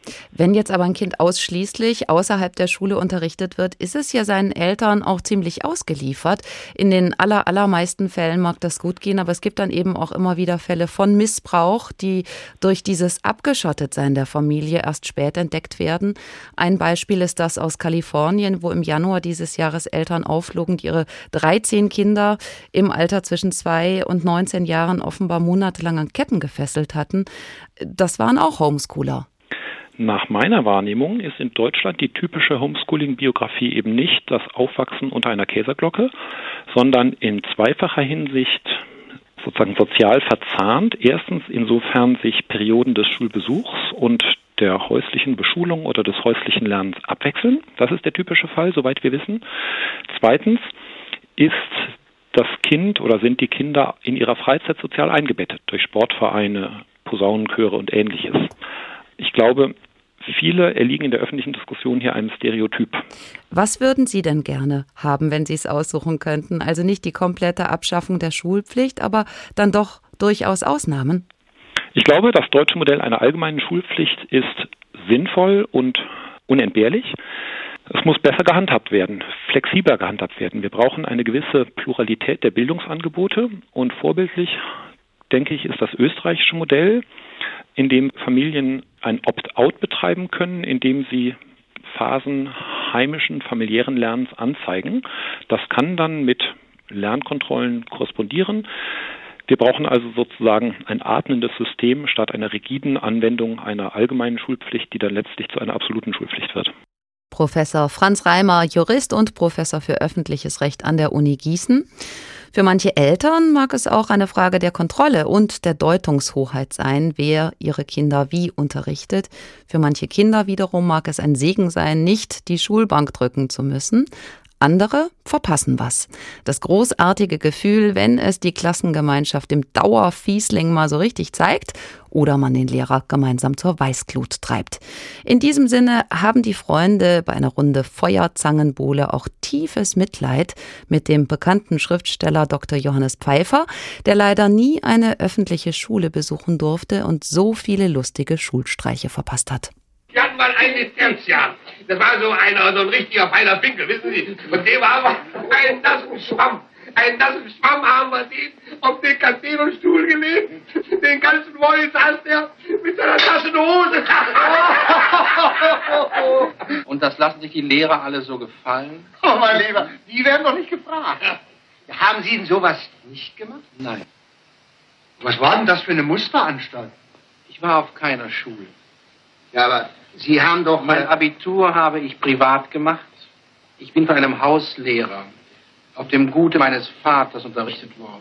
Wenn jetzt aber ein Kind ausschließlich außerhalb der Schule unterrichtet wird, ist es ja seinen Eltern auch ziemlich ausgeliefert. In den aller, allermeisten Fällen mag das gut gehen, aber es gibt dann eben auch immer wieder Fälle von Missbrauch, die durch dieses Abgeschottetsein der Familie erst spät entdeckt werden. Ein Beispiel ist das aus Kalifornien, wo im Januar dieses Jahres Eltern aufflogen, die ihre dreizehn Kinder im Alter zwischen zwei und neunzehn Jahren offenbar monatelang an Ketten gefesselt hatten. Das waren auch Homeschooler. Nach meiner Wahrnehmung ist in Deutschland die typische Homeschooling-Biografie eben nicht das Aufwachsen unter einer Käseglocke, sondern in zweifacher Hinsicht sozusagen sozial verzahnt. Erstens insofern sich Perioden des Schulbesuchs und der häuslichen Beschulung oder des häuslichen Lernens abwechseln. Das ist der typische Fall, soweit wir wissen. Zweitens ist das Kind oder sind die Kinder in ihrer Freizeit sozial eingebettet durch Sportvereine, Posaunenchöre und Ähnliches. Ich glaube, viele erliegen in der öffentlichen Diskussion hier einem Stereotyp. Was würden Sie denn gerne haben, wenn Sie es aussuchen könnten? Also nicht die komplette Abschaffung der Schulpflicht, aber dann doch durchaus Ausnahmen? Ich glaube, das deutsche Modell einer allgemeinen Schulpflicht ist sinnvoll und unentbehrlich. Es muss besser gehandhabt werden, flexibler gehandhabt werden. Wir brauchen eine gewisse Pluralität der Bildungsangebote und vorbildlich, denke ich, ist das österreichische Modell, in dem Familien ein Opt-out betreiben können, indem sie Phasen heimischen, familiären Lernens anzeigen. Das kann dann mit Lernkontrollen korrespondieren. Wir brauchen also sozusagen ein atmendes System statt einer rigiden Anwendung einer allgemeinen Schulpflicht, die dann letztlich zu einer absoluten Schulpflicht wird. Professor Franz Reimer, Jurist und Professor für öffentliches Recht an der Uni Gießen. Für manche Eltern mag es auch eine Frage der Kontrolle und der Deutungshoheit sein, wer ihre Kinder wie unterrichtet. Für manche Kinder wiederum mag es ein Segen sein, nicht die Schulbank drücken zu müssen. Andere verpassen was. Das großartige Gefühl, wenn es die Klassengemeinschaft im Dauerfiesling mal so richtig zeigt oder man den Lehrer gemeinsam zur Weißglut treibt. In diesem Sinne haben die Freunde bei einer Runde Feuerzangenbowle auch tiefes Mitleid mit dem bekannten Schriftsteller Doktor Johannes Pfeiffer, der leider nie eine öffentliche Schule besuchen durfte und so viele lustige Schulstreiche verpasst hat. Wir hatten mal ein Lizenzjahr. Das war so, einer, so ein richtiger feiner Pinkel, wissen Sie. Und dem haben wir einen nassen Schwamm. Einen nassen Schwamm haben wir den auf den Casino-Stuhl gelegt. Den ganzen Morgen saß der mit seiner Taschenhose. Und das lassen sich die Lehrer alle so gefallen? Oh, mein Lieber, die werden doch nicht gefragt. Haben Sie denn sowas nicht gemacht? Nein. Was war denn das für eine Musteranstalt? Ich war auf keiner Schule. Ja, aber Sie haben doch... Mein Abitur habe ich privat gemacht. Ich bin von einem Hauslehrer auf dem Gute meines Vaters unterrichtet worden.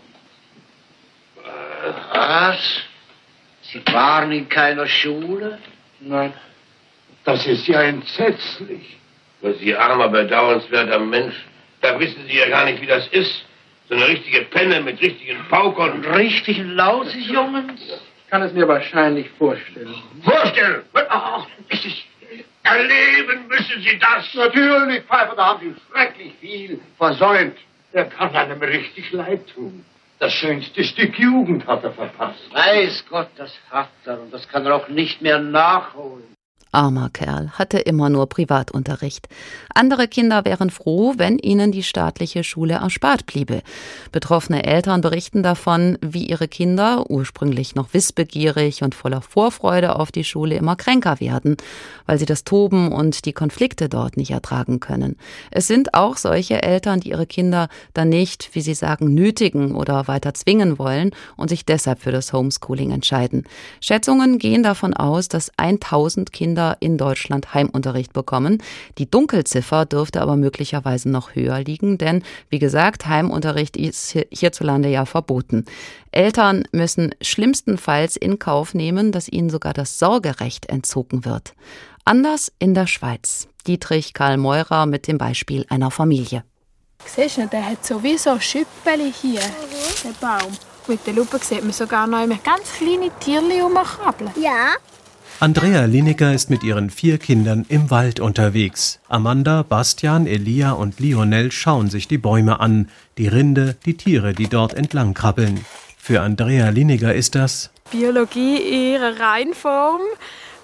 Was? Sie waren in keiner Schule? Nein. Das ist ja entsetzlich. Was Sie armer, bedauernswerter Mensch, da wissen Sie ja gar nicht, wie das ist. So eine richtige Penne mit richtigen Paukern. Und richtigen Lausjungens? Ich kann es mir wahrscheinlich vorstellen. Vorstellen? Ach, erleben müssen Sie das. Natürlich, Pfeiffer, da haben Sie schrecklich viel versäumt. Er kann einem richtig leid tun. Das schönste Stück Jugend hat er verpasst. Weiß Gott, das hat er und das kann er auch nicht mehr nachholen. Armer Kerl, hatte immer nur Privatunterricht. Andere Kinder wären froh, wenn ihnen die staatliche Schule erspart bliebe. Betroffene Eltern berichten davon, wie ihre Kinder, ursprünglich noch wissbegierig und voller Vorfreude auf die Schule, immer kränker werden, weil sie das Toben und die Konflikte dort nicht ertragen können. Es sind auch solche Eltern, die ihre Kinder dann nicht, wie sie sagen, nötigen oder weiter zwingen wollen und sich deshalb für das Homeschooling entscheiden. Schätzungen gehen davon aus, dass tausend Kinder in Deutschland Heimunterricht bekommen. Die Dunkelziffer dürfte aber möglicherweise noch höher liegen, denn wie gesagt, Heimunterricht ist hierzulande ja verboten. Eltern müssen schlimmstenfalls in Kauf nehmen, dass ihnen sogar das Sorgerecht entzogen wird. Anders in der Schweiz. Dietrich Karl Meurer mit dem Beispiel einer Familie. Siehst du, der hat sowieso Schüppeli hier, mhm. der Baum. Mit der Lupe sieht man sogar noch immer ganz kleine Tierchen rumkrabbeln. Ja. Andrea Lineker ist mit ihren vier Kindern im Wald unterwegs. Amanda, Bastian, Elia und Lionel schauen sich die Bäume an, die Rinde, die Tiere, die dort entlang krabbeln. Für Andrea Lineker ist das Biologie in ihrer Reinform,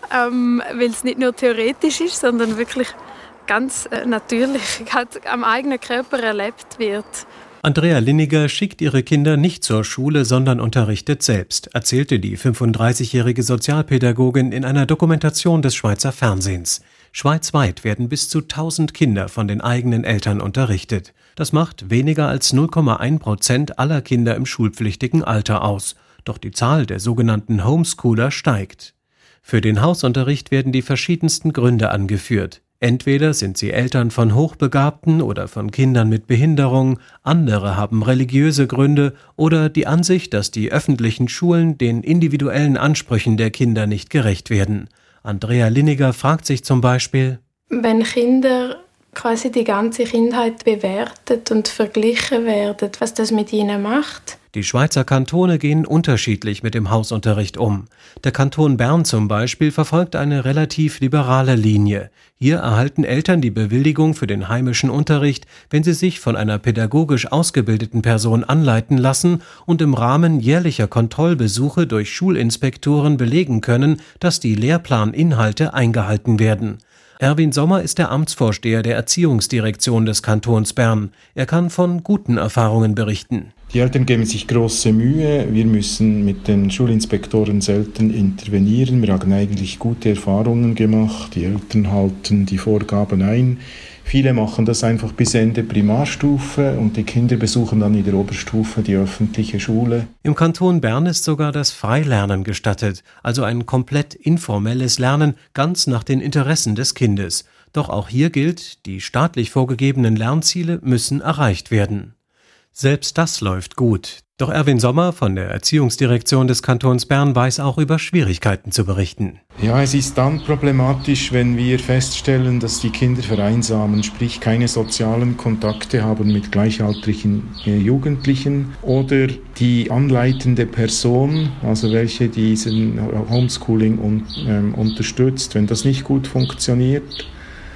ähm, weil es nicht nur theoretisch ist, sondern wirklich ganz äh, natürlich halt am eigenen Körper erlebt wird. Andrea Linniger schickt ihre Kinder nicht zur Schule, sondern unterrichtet selbst, erzählte die fünfunddreißigjährige Sozialpädagogin in einer Dokumentation des Schweizer Fernsehens. Schweizweit werden bis zu tausend Kinder von den eigenen Eltern unterrichtet. Das macht weniger als null Komma eins Prozent aller Kinder im schulpflichtigen Alter aus. Doch die Zahl der sogenannten Homeschooler steigt. Für den Hausunterricht werden die verschiedensten Gründe angeführt. Entweder sind sie Eltern von Hochbegabten oder von Kindern mit Behinderung, andere haben religiöse Gründe oder die Ansicht, dass die öffentlichen Schulen den individuellen Ansprüchen der Kinder nicht gerecht werden. Andrea Linniger fragt sich zum Beispiel: Wenn Kinder quasi die ganze Kindheit bewertet und verglichen werden, was das mit ihnen macht? Die Schweizer Kantone gehen unterschiedlich mit dem Hausunterricht um. Der Kanton Bern zum Beispiel verfolgt eine relativ liberale Linie. Hier erhalten Eltern die Bewilligung für den heimischen Unterricht, wenn sie sich von einer pädagogisch ausgebildeten Person anleiten lassen und im Rahmen jährlicher Kontrollbesuche durch Schulinspektoren belegen können, dass die Lehrplaninhalte eingehalten werden. Erwin Sommer ist der Amtsvorsteher der Erziehungsdirektion des Kantons Bern. Er kann von guten Erfahrungen berichten. Die Eltern geben sich große Mühe. Wir müssen mit den Schulinspektoren selten intervenieren. Wir haben eigentlich gute Erfahrungen gemacht. Die Eltern halten die Vorgaben ein. Viele machen das einfach bis Ende Primarstufe und die Kinder besuchen dann in der Oberstufe die öffentliche Schule. Im Kanton Bern ist sogar das Freilernen gestattet, also ein komplett informelles Lernen, ganz nach den Interessen des Kindes. Doch auch hier gilt, die staatlich vorgegebenen Lernziele müssen erreicht werden. Selbst das läuft gut. Doch Erwin Sommer von der Erziehungsdirektion des Kantons Bern weiß auch über Schwierigkeiten zu berichten. Ja, es ist dann problematisch, wenn wir feststellen, dass die Kinder vereinsamen, sprich keine sozialen Kontakte haben mit gleichaltrigen äh, Jugendlichen oder die anleitende Person, also welche diesen Homeschooling un, ähm, unterstützt, wenn das nicht gut funktioniert.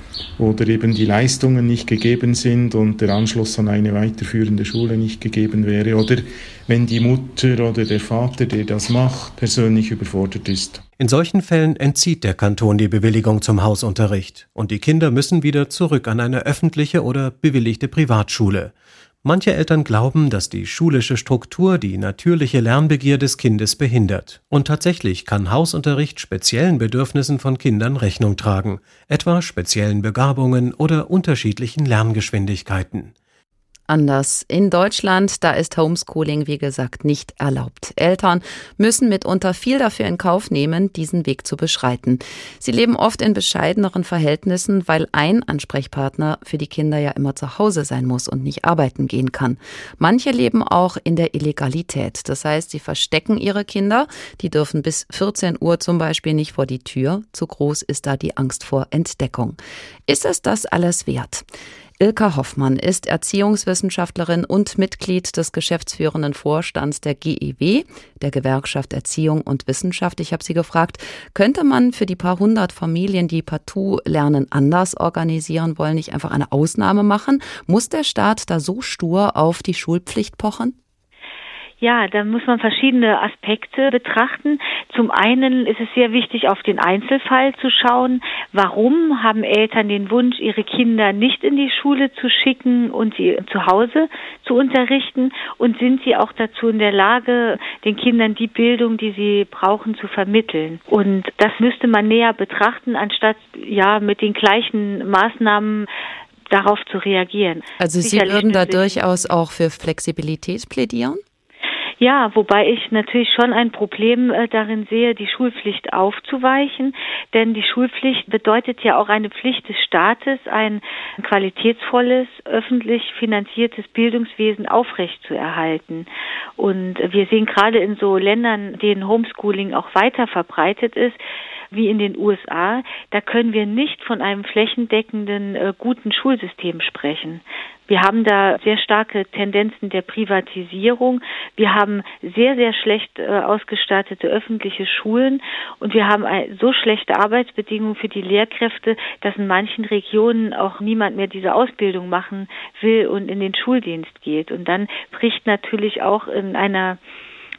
Oder eben die Leistungen nicht gegeben sind und der Anschluss an eine weiterführende Schule nicht gegeben wäre. Oder wenn die Mutter oder der Vater, der das macht, persönlich überfordert ist. In solchen Fällen entzieht der Kanton die Bewilligung zum Hausunterricht. Und die Kinder müssen wieder zurück an eine öffentliche oder bewilligte Privatschule. Manche Eltern glauben, dass die schulische Struktur die natürliche Lernbegier des Kindes behindert. Und tatsächlich kann Hausunterricht speziellen Bedürfnissen von Kindern Rechnung tragen, etwa speziellen Begabungen oder unterschiedlichen Lerngeschwindigkeiten. Anders. In Deutschland, da ist Homeschooling, wie gesagt, nicht erlaubt. Eltern müssen mitunter viel dafür in Kauf nehmen, diesen Weg zu beschreiten. Sie leben oft in bescheideneren Verhältnissen, weil ein Ansprechpartner für die Kinder ja immer zu Hause sein muss und nicht arbeiten gehen kann. Manche leben auch in der Illegalität. Das heißt, sie verstecken ihre Kinder. Die dürfen bis vierzehn Uhr zum Beispiel nicht vor die Tür. Zu groß ist da die Angst vor Entdeckung. Ist es das alles wert? Ilka Hoffmann ist Erziehungswissenschaftlerin und Mitglied des geschäftsführenden Vorstands der G E W, der Gewerkschaft Erziehung und Wissenschaft. Ich habe sie gefragt, könnte man für die paar hundert Familien, die partout Lernen anders organisieren wollen, nicht einfach eine Ausnahme machen? Muss der Staat da so stur auf die Schulpflicht pochen? Ja, da muss man verschiedene Aspekte betrachten. Zum einen ist es sehr wichtig, auf den Einzelfall zu schauen. Warum haben Eltern den Wunsch, ihre Kinder nicht in die Schule zu schicken und sie zu Hause zu unterrichten? Und sind sie auch dazu in der Lage, den Kindern die Bildung, die sie brauchen, zu vermitteln? Und das müsste man näher betrachten, anstatt ja mit den gleichen Maßnahmen darauf zu reagieren. Also Sie Sicherlich würden da durchaus auch für Flexibilität plädieren? Ja, wobei ich natürlich schon ein Problem äh, darin sehe, die Schulpflicht aufzuweichen, denn die Schulpflicht bedeutet ja auch eine Pflicht des Staates, ein qualitätsvolles, öffentlich finanziertes Bildungswesen aufrechtzuerhalten. Und wir sehen gerade in so Ländern, in denen Homeschooling auch weiter verbreitet ist, wie in den U S A, da können wir nicht von einem flächendeckenden, äh, guten Schulsystem sprechen. Wir haben da sehr starke Tendenzen der Privatisierung. Wir haben sehr, sehr schlecht äh, ausgestattete öffentliche Schulen und wir haben ein, so schlechte Arbeitsbedingungen für die Lehrkräfte, dass in manchen Regionen auch niemand mehr diese Ausbildung machen will und in den Schuldienst geht. Und dann bricht natürlich auch in einer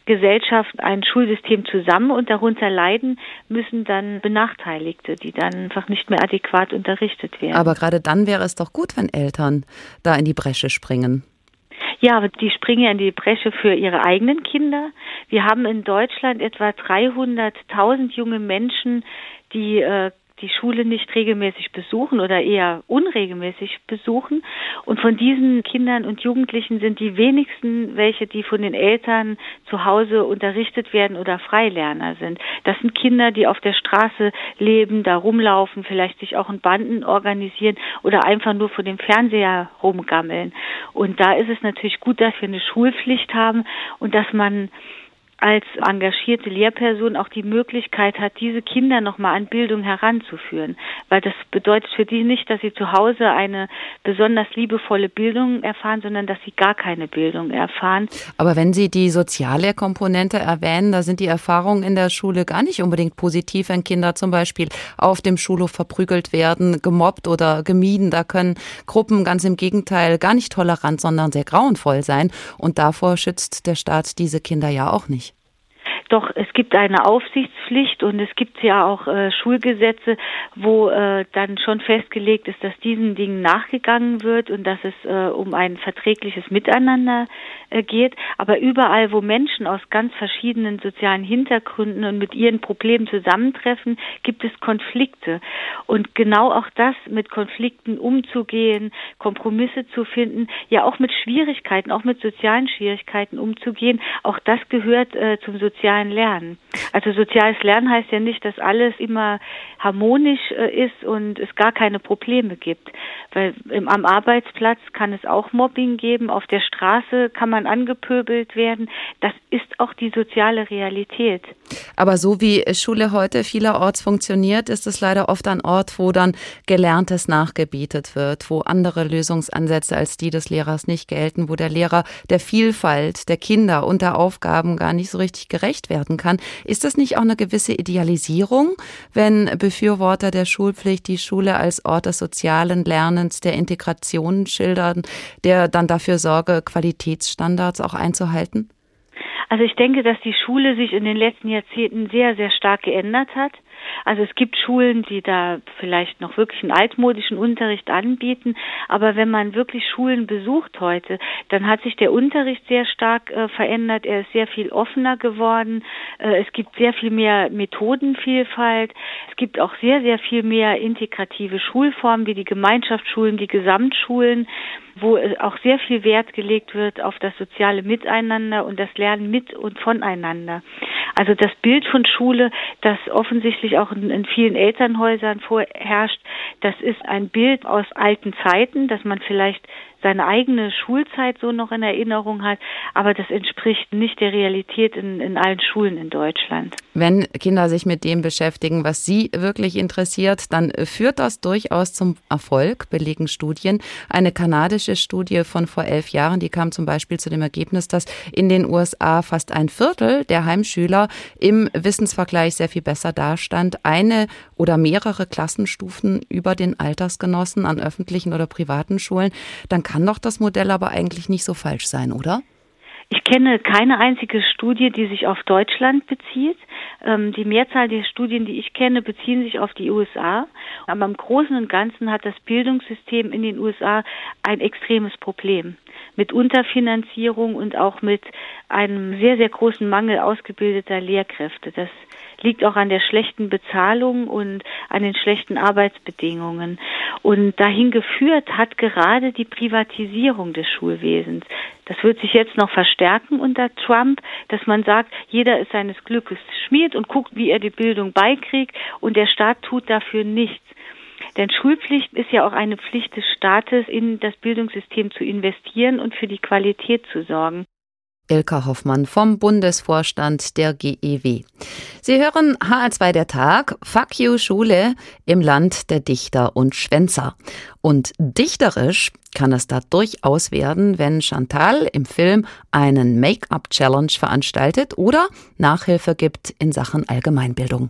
Gesellschaft ein Schulsystem zusammen und darunter leiden müssen dann Benachteiligte, die dann einfach nicht mehr adäquat unterrichtet werden. Aber gerade dann wäre es doch gut, wenn Eltern da in die Bresche springen. Ja, aber die springen ja in die Bresche für ihre eigenen Kinder. Wir haben in Deutschland etwa dreihunderttausend junge Menschen, die äh, die Schule nicht regelmäßig besuchen oder eher unregelmäßig besuchen. Und von diesen Kindern und Jugendlichen sind die wenigsten welche, die von den Eltern zu Hause unterrichtet werden oder Freilerner sind. Das sind Kinder, die auf der Straße leben, da rumlaufen, vielleicht sich auch in Banden organisieren oder einfach nur vor dem Fernseher rumgammeln. Und da ist es natürlich gut, dass wir eine Schulpflicht haben und dass man als engagierte Lehrperson auch die Möglichkeit hat, diese Kinder nochmal an Bildung heranzuführen. Weil das bedeutet für die nicht, dass sie zu Hause eine besonders liebevolle Bildung erfahren, sondern dass sie gar keine Bildung erfahren. Aber wenn Sie die soziale Komponente erwähnen, da sind die Erfahrungen in der Schule gar nicht unbedingt positiv, wenn Kinder zum Beispiel auf dem Schulhof verprügelt werden, gemobbt oder gemieden. Da können Gruppen ganz im Gegenteil gar nicht tolerant, sondern sehr grauenvoll sein. Und davor schützt der Staat diese Kinder ja auch nicht. Doch es gibt eine Aufsichtspflicht und es gibt ja auch äh, Schulgesetze, wo äh, dann schon festgelegt ist, dass diesen Dingen nachgegangen wird und dass es äh, um ein verträgliches Miteinander äh, geht. Aber überall, wo Menschen aus ganz verschiedenen sozialen Hintergründen und mit ihren Problemen zusammentreffen, gibt es Konflikte. Und genau auch das, mit Konflikten umzugehen, Kompromisse zu finden, ja auch mit Schwierigkeiten, auch mit sozialen Schwierigkeiten umzugehen, auch das gehört äh, zum sozialen Lernen. Also soziales Lernen heißt ja nicht, dass alles immer harmonisch äh, ist und es gar keine Probleme gibt. Weil im, am Arbeitsplatz kann es auch Mobbing geben, auf der Straße kann man angepöbelt werden. Das ist auch die soziale Realität. Aber so wie Schule heute vielerorts funktioniert, ist es leider oft ein Ort, wo dann Gelerntes nachgebietet wird, wo andere Lösungsansätze als die des Lehrers nicht gelten, wo der Lehrer der Vielfalt der Kinder und der Aufgaben gar nicht so richtig gerecht werden kann. Ist das nicht auch eine gewisse Idealisierung, wenn Befürworter der Schulpflicht die Schule als Ort des sozialen Lernens, der Integration schildern, der dann dafür sorge, Qualitätsstandards auch einzuhalten? Also ich denke, dass die Schule sich in den letzten Jahrzehnten sehr, sehr stark geändert hat. Also es gibt Schulen, die da vielleicht noch wirklich einen altmodischen Unterricht anbieten, aber wenn man wirklich Schulen besucht heute, dann hat sich der Unterricht sehr stark äh, verändert, er ist sehr viel offener geworden, äh, es gibt sehr viel mehr Methodenvielfalt, es gibt auch sehr, sehr viel mehr integrative Schulformen wie die Gemeinschaftsschulen, die Gesamtschulen, wo auch sehr viel Wert gelegt wird auf das soziale Miteinander und das Lernen mit und voneinander. Also das Bild von Schule, das offensichtlich auch in, in vielen Elternhäusern vorherrscht, das ist ein Bild aus alten Zeiten, dass man vielleicht seine eigene Schulzeit so noch in Erinnerung hat, aber das entspricht nicht der Realität in, in allen Schulen in Deutschland. Wenn Kinder sich mit dem beschäftigen, was sie wirklich interessiert, dann führt das durchaus zum Erfolg, belegen Studien. Eine kanadische Studie von vor elf Jahren, die kam zum Beispiel zu dem Ergebnis, dass in den U S A fast ein Viertel der Heimschüler im Wissensvergleich sehr viel besser dastand, eine oder mehrere Klassenstufen über den Altersgenossen an öffentlichen oder privaten Schulen. Dann kann doch das Modell aber eigentlich nicht so falsch sein, oder? Ich kenne keine einzige Studie, die sich auf Deutschland bezieht. Ähm, die Mehrzahl der Studien, die ich kenne, beziehen sich auf die U S A. Aber im Großen und Ganzen hat das Bildungssystem in den U S A ein extremes Problem. Mit Unterfinanzierung und auch mit einem sehr, sehr großen Mangel ausgebildeter Lehrkräfte. Das liegt auch an der schlechten Bezahlung und an den schlechten Arbeitsbedingungen. Und dahin geführt hat gerade die Privatisierung des Schulwesens. Das wird sich jetzt noch verstärken unter Trump, dass man sagt, jeder ist seines Glückes Schmied und guckt, wie er die Bildung beikriegt und der Staat tut dafür nichts. Denn Schulpflicht ist ja auch eine Pflicht des Staates, in das Bildungssystem zu investieren und für die Qualität zu sorgen. Ilka Hoffmann vom Bundesvorstand der G E W. Sie hören H R zwei der Tag, Fuck you Schule im Land der Dichter und Schwänzer. Und dichterisch kann es da durchaus werden, wenn Chantal im Film einen Make-up-Challenge veranstaltet oder Nachhilfe gibt in Sachen Allgemeinbildung.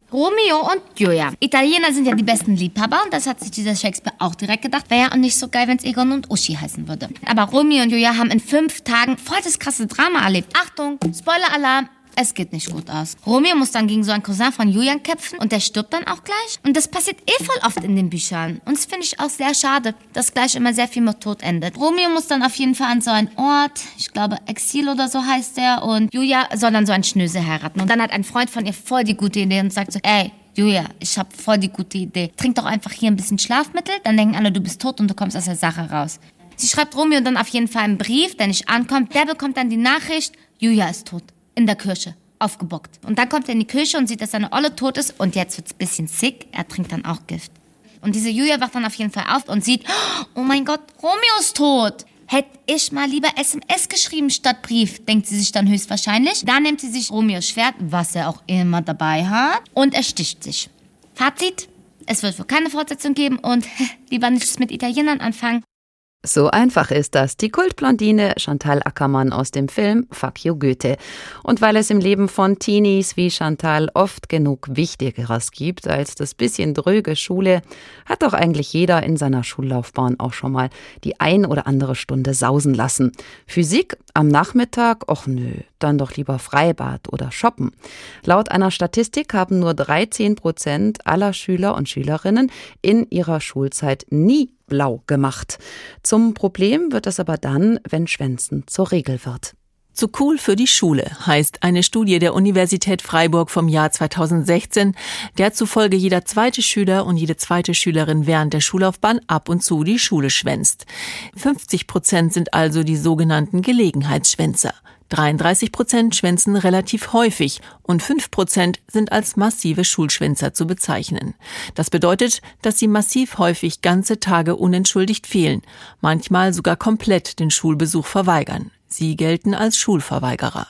Romeo und Julia. Italiener sind ja die besten Liebhaber und das hat sich dieser Shakespeare auch direkt gedacht. Wäre ja auch nicht so geil, wenn es Egon und Uschi heißen würde. Aber Romeo und Julia haben in fünf Tagen voll das krasse Drama erlebt. Achtung, Spoiler-Alarm. Es geht nicht gut aus. Romeo muss dann gegen so einen Cousin von Julian kämpfen und der stirbt dann auch gleich. Und das passiert eh voll oft in den Büchern. Und das finde ich auch sehr schade, dass gleich immer sehr viel mit Tod endet. Romeo muss dann auf jeden Fall an so einen Ort, ich glaube Exil oder so heißt der, und Julia soll dann so einen Schnösel heiraten. Und dann hat ein Freund von ihr voll die gute Idee und sagt so, ey, Julia, ich habe voll die gute Idee. Trink doch einfach hier ein bisschen Schlafmittel, dann denken alle, du bist tot und du kommst aus der Sache raus. Sie schreibt Romeo dann auf jeden Fall einen Brief, der nicht ankommt. Der bekommt dann die Nachricht, Julia ist tot. In der Kirche. Aufgebockt. Und dann kommt er in die Küche und sieht, dass seine Olle tot ist und jetzt wird's ein bisschen sick. Er trinkt dann auch Gift. Und diese Julia wacht dann auf jeden Fall auf und sieht, oh mein Gott, Romeo ist tot. Hätte ich mal lieber S M S geschrieben statt Brief, denkt sie sich dann höchstwahrscheinlich. Dann nimmt sie sich Romeos Schwert, was er auch immer dabei hat, und ersticht sich. Fazit, es wird wohl keine Fortsetzung geben und lieber nichts mit Italienern anfangen. So einfach ist das, die Kultblondine Chantal Akermann aus dem Film Fuck You Goethe. Und weil es im Leben von Teenies wie Chantal oft genug Wichtigeres gibt als das bisschen dröge Schule, hat doch eigentlich jeder in seiner Schullaufbahn auch schon mal die ein oder andere Stunde sausen lassen. Physik am Nachmittag? Och nö, dann doch lieber Freibad oder shoppen. Laut einer Statistik haben nur dreizehn Prozent aller Schüler und Schülerinnen in ihrer Schulzeit nie blau gemacht. Zum Problem wird es aber dann, wenn Schwänzen zur Regel wird. Zu cool für die Schule heißt eine Studie der Universität Freiburg vom Jahr zweitausendsechzehn, der zufolge jeder zweite Schüler und jede zweite Schülerin während der Schullaufbahn ab und zu die Schule schwänzt. fünfzig Prozent sind also die sogenannten Gelegenheitsschwänzer. dreiunddreißig Prozent schwänzen relativ häufig und fünf Prozent sind als massive Schulschwänzer zu bezeichnen. Das bedeutet, dass sie massiv häufig ganze Tage unentschuldigt fehlen, manchmal sogar komplett den Schulbesuch verweigern. Sie gelten als Schulverweigerer.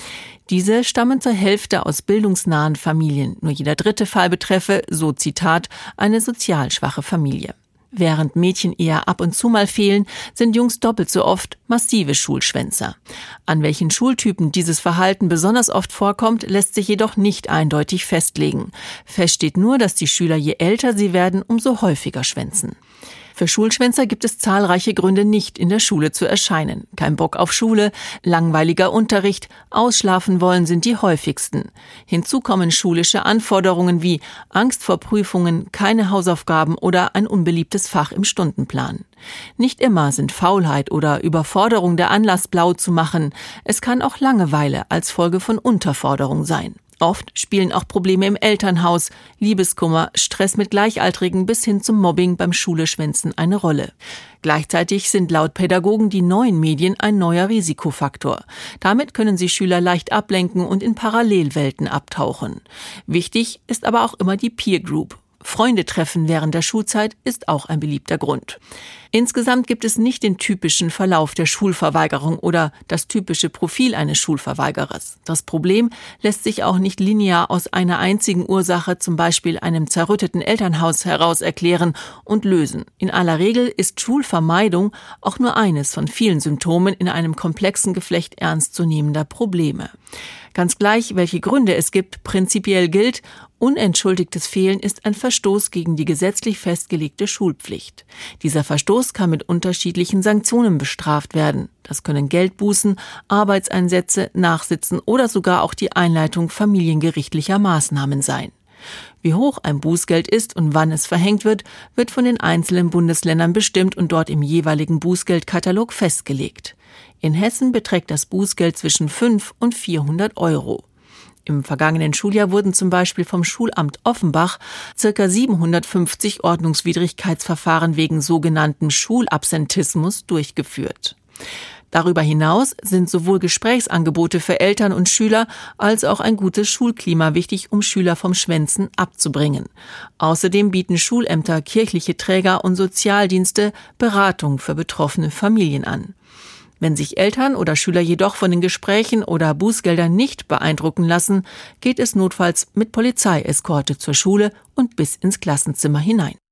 Diese stammen zur Hälfte aus bildungsnahen Familien. Nur jeder dritte Fall betreffe, so Zitat, eine sozial schwache Familie. Während Mädchen eher ab und zu mal fehlen, sind Jungs doppelt so oft massive Schulschwänzer. An welchen Schultypen dieses Verhalten besonders oft vorkommt, lässt sich jedoch nicht eindeutig festlegen. Fest steht nur, dass die Schüler, je älter sie werden, umso häufiger schwänzen. Für Schulschwänzer gibt es zahlreiche Gründe, nicht in der Schule zu erscheinen. Kein Bock auf Schule, langweiliger Unterricht, ausschlafen wollen sind die häufigsten. Hinzu kommen schulische Anforderungen wie Angst vor Prüfungen, keine Hausaufgaben oder ein unbeliebtes Fach im Stundenplan. Nicht immer sind Faulheit oder Überforderung der Anlass, blau zu machen. Es kann auch Langeweile als Folge von Unterforderung sein. Oft spielen auch Probleme im Elternhaus, Liebeskummer, Stress mit Gleichaltrigen bis hin zum Mobbing beim Schuleschwänzen eine Rolle. Gleichzeitig sind laut Pädagogen die neuen Medien ein neuer Risikofaktor. Damit können sie Schüler leicht ablenken und in Parallelwelten abtauchen. Wichtig ist aber auch immer die Peer Group. Freunde treffen während der Schulzeit ist auch ein beliebter Grund. Insgesamt gibt es nicht den typischen Verlauf der Schulverweigerung oder das typische Profil eines Schulverweigerers. Das Problem lässt sich auch nicht linear aus einer einzigen Ursache, zum Beispiel einem zerrütteten Elternhaus, heraus erklären und lösen. In aller Regel ist Schulvermeidung auch nur eines von vielen Symptomen in einem komplexen Geflecht ernstzunehmender Probleme. Ganz gleich, welche Gründe es gibt, prinzipiell gilt, unentschuldigtes Fehlen ist ein Verstoß gegen die gesetzlich festgelegte Schulpflicht. Dieser Verstoß kann mit unterschiedlichen Sanktionen bestraft werden. Das können Geldbußen, Arbeitseinsätze, Nachsitzen oder sogar auch die Einleitung familiengerichtlicher Maßnahmen sein. Wie hoch ein Bußgeld ist und wann es verhängt wird, wird von den einzelnen Bundesländern bestimmt und dort im jeweiligen Bußgeldkatalog festgelegt. In Hessen beträgt das Bußgeld zwischen fünf und vierhundert Euro. Im vergangenen Schuljahr wurden zum Beispiel vom Schulamt Offenbach ca. siebenhundertfünfzig Ordnungswidrigkeitsverfahren wegen sogenannten Schulabsentismus durchgeführt. Darüber hinaus sind sowohl Gesprächsangebote für Eltern und Schüler als auch ein gutes Schulklima wichtig, um Schüler vom Schwänzen abzubringen. Außerdem bieten Schulämter, kirchliche Träger und Sozialdienste Beratung für betroffene Familien an. Wenn sich Eltern oder Schüler jedoch von den Gesprächen oder Bußgeldern nicht beeindrucken lassen, geht es notfalls mit Polizeieskorte zur Schule und bis ins Klassenzimmer hinein.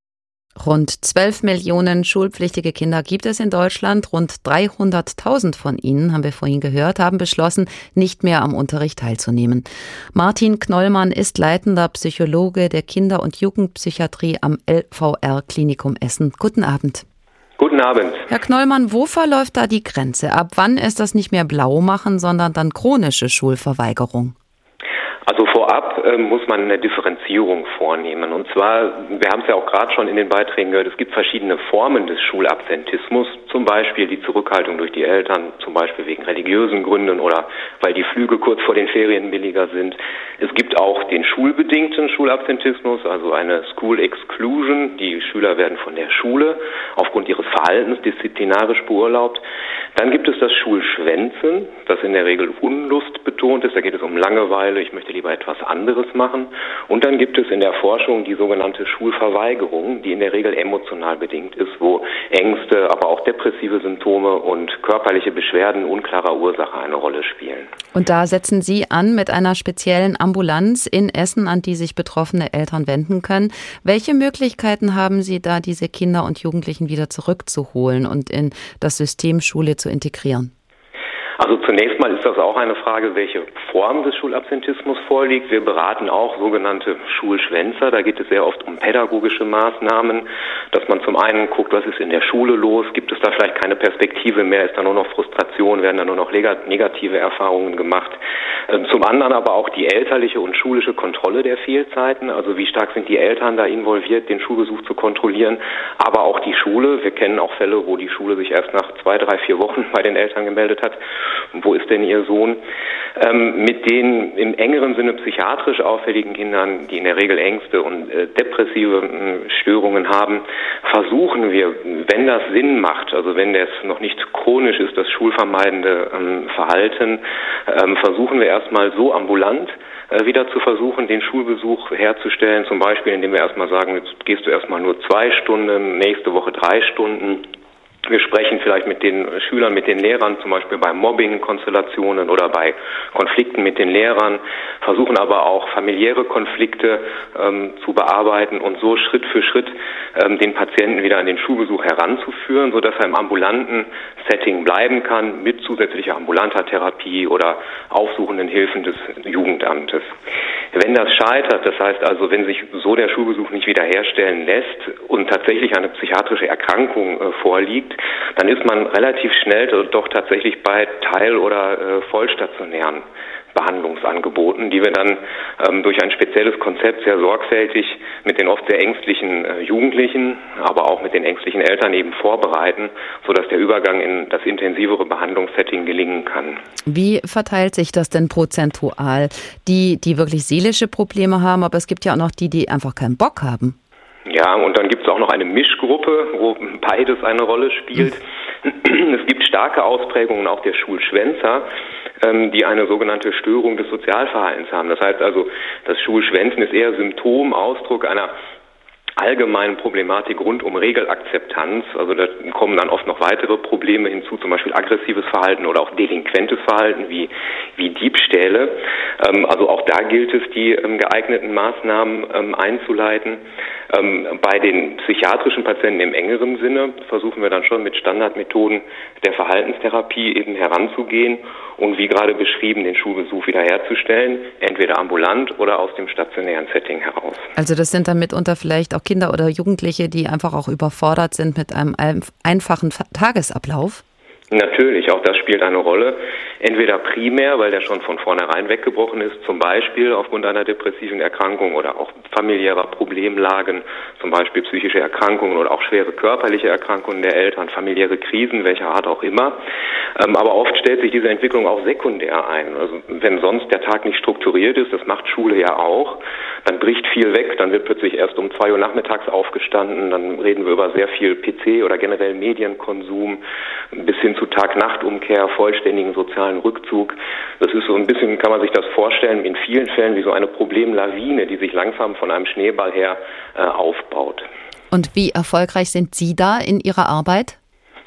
Rund zwölf Millionen schulpflichtige Kinder gibt es in Deutschland. Rund dreihunderttausend von ihnen, haben wir vorhin gehört, haben beschlossen, nicht mehr am Unterricht teilzunehmen. Martin Knollmann ist leitender Psychologe der Kinder- und Jugendpsychiatrie am L V R-Klinikum Essen. Guten Abend. Guten Abend. Herr Knollmann, wo verläuft da die Grenze? Ab wann ist das nicht mehr blau machen, sondern dann chronische Schulverweigerung? Also vorab äh, muss man eine Differenzierung vornehmen. Und zwar, wir haben es ja auch gerade schon in den Beiträgen gehört, es gibt verschiedene Formen des Schulabsentismus, zum Beispiel die Zurückhaltung durch die Eltern, zum Beispiel wegen religiösen Gründen oder weil die Flüge kurz vor den Ferien billiger sind. Es gibt auch den schulbedingten Schulabsentismus, also eine School Exclusion. Die Schüler werden von der Schule aufgrund ihres Verhaltens disziplinarisch beurlaubt. Dann gibt es das Schulschwänzen, das in der Regel Unlust betont ist. Da geht es um Langeweile, ich möchte lieber etwas anderes machen. Und dann gibt es in der Forschung die sogenannte Schulverweigerung, die in der Regel emotional bedingt ist, wo Ängste, aber auch depressive Symptome und körperliche Beschwerden unklarer Ursache eine Rolle spielen. Und da setzen Sie an mit einer speziellen Ambulanz in Essen, an die sich betroffene Eltern wenden können. Welche Möglichkeiten haben Sie da, diese Kinder und Jugendlichen wieder zurückzuholen und in das System Schule zu integrieren? Also zunächst mal ist das auch eine Frage, welche Form des Schulabsentismus vorliegt. Wir beraten auch sogenannte Schulschwänzer. Da geht es sehr oft um pädagogische Maßnahmen, dass man zum einen guckt, was ist in der Schule los, gibt es da vielleicht keine Perspektive mehr, ist da nur noch Frustration, werden da nur noch negative Erfahrungen gemacht. Zum anderen aber auch die elterliche und schulische Kontrolle der Fehlzeiten, also wie stark sind die Eltern da involviert, den Schulbesuch zu kontrollieren, aber auch die Schule. Wir kennen auch Fälle, wo die Schule sich erst nach zwei, drei, vier Wochen bei den Eltern gemeldet hat. Wo ist denn Ihr Sohn? Ähm, mit den im engeren Sinne psychiatrisch auffälligen Kindern, die in der Regel Ängste und äh, depressive äh, Störungen haben, versuchen wir, wenn das Sinn macht, also wenn das noch nicht chronisch ist, das schulvermeidende ähm, Verhalten, ähm, versuchen wir erstmal so ambulant äh, wieder zu versuchen, den Schulbesuch herzustellen, zum Beispiel indem wir erstmal sagen, jetzt gehst du erstmal nur zwei Stunden, nächste Woche drei Stunden. Wir sprechen vielleicht mit den Schülern, mit den Lehrern, zum Beispiel bei Mobbing-Konstellationen oder bei Konflikten mit den Lehrern, versuchen aber auch familiäre Konflikte ähm, zu bearbeiten und so Schritt für Schritt ähm, den Patienten wieder an den Schulbesuch heranzuführen, sodass er im ambulanten Setting bleiben kann mit zusätzlicher ambulanter Therapie oder aufsuchenden Hilfen des Jugendamtes. Wenn das scheitert, das heißt also, wenn sich so der Schulbesuch nicht wiederherstellen lässt und tatsächlich eine psychiatrische Erkrankung äh, vorliegt, dann ist man relativ schnell doch tatsächlich bei teil- oder äh, vollstationären Behandlungsangeboten, die wir dann ähm, durch ein spezielles Konzept sehr sorgfältig mit den oft sehr ängstlichen äh, Jugendlichen, aber auch mit den ängstlichen Eltern eben vorbereiten, sodass der Übergang in das intensivere Behandlungssetting gelingen kann. Wie verteilt sich das denn prozentual? Die, die wirklich seelische Probleme haben, aber es gibt ja auch noch die, die einfach keinen Bock haben. Ja, und dann gibt es auch noch eine Mischgruppe, wo beides eine Rolle spielt. Mhm. Es gibt starke Ausprägungen auch der Schulschwänzer, ähm, die eine sogenannte Störung des Sozialverhaltens haben. Das heißt also, das Schulschwänzen ist eher Symptom, Ausdruck einer allgemeinen Problematik rund um Regelakzeptanz. Also da kommen dann oft noch weitere Probleme hinzu, zum Beispiel aggressives Verhalten oder auch delinquentes Verhalten wie, wie Diebstähle. Ähm, also auch da gilt es, die ähm, geeigneten Maßnahmen ähm, einzuleiten. Ähm, bei den psychiatrischen Patienten im engeren Sinne versuchen wir dann schon mit Standardmethoden der Verhaltenstherapie eben heranzugehen und wie gerade beschrieben, den Schulbesuch wiederherzustellen, entweder ambulant oder aus dem stationären Setting heraus. Also das sind dann mitunter vielleicht auch Kinder oder Jugendliche, die einfach auch überfordert sind mit einem einfachen Tagesablauf? Natürlich, auch das spielt eine Rolle. Entweder primär, weil der schon von vornherein weggebrochen ist, zum Beispiel aufgrund einer depressiven Erkrankung oder auch familiärer Problemlagen, zum Beispiel psychische Erkrankungen oder auch schwere körperliche Erkrankungen der Eltern, familiäre Krisen, welcher Art auch immer. Ähm, aber oft stellt sich diese Entwicklung auch sekundär ein. Also wenn sonst der Tag nicht strukturiert ist, das macht Schule ja auch, dann bricht viel weg, dann wird plötzlich erst um zwei Uhr nachmittags aufgestanden, dann reden wir über sehr viel P C oder generell Medienkonsum, bis hin zu Tag-Nacht-Umkehr, vollständigen sozialen Rückzug. Das ist so ein bisschen, kann man sich das vorstellen, in vielen Fällen wie so eine Problemlawine, die sich langsam von einem Schneeball her äh, aufbaut. Und wie erfolgreich sind Sie da in Ihrer Arbeit?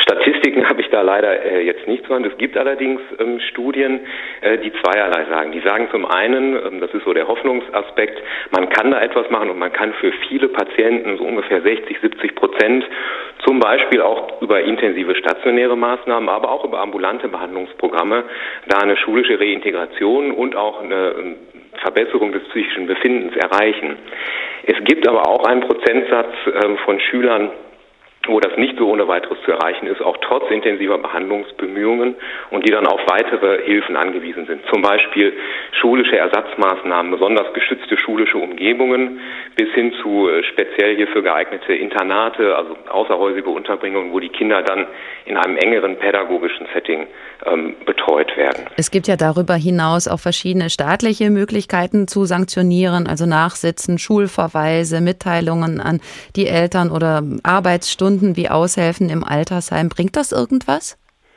Statistiken habe ich da leider äh, jetzt nicht zu Hand. Es gibt allerdings ähm, Studien, äh, die zweierlei sagen. Die sagen zum einen, ähm, das ist so der Hoffnungsaspekt, man kann da etwas machen und man kann für viele Patienten, so ungefähr sechzig, siebzig Prozent, zum Beispiel auch über intensive stationäre Maßnahmen, aber auch über ambulante Behandlungsprogramme, da eine schulische Reintegration und auch eine ähm, Verbesserung des psychischen Befindens erreichen. Es gibt aber auch einen Prozentsatz ähm, von Schülern, wo das nicht so ohne weiteres zu erreichen ist, auch trotz intensiver Behandlungsbemühungen und die dann auf weitere Hilfen angewiesen sind. Zum Beispiel schulische Ersatzmaßnahmen, besonders geschützte schulische Umgebungen, bis hin zu speziell hierfür geeignete Internate, also außerhäusige Unterbringungen, wo die Kinder dann in einem engeren pädagogischen Setting ähm, betreut werden. Es gibt ja darüber hinaus auch verschiedene staatliche Möglichkeiten zu sanktionieren, also Nachsitzen, Schulverweise, Mitteilungen an die Eltern oder Arbeitsstunden wie Aushelfen im Altersheim. Bringt das irgendwas?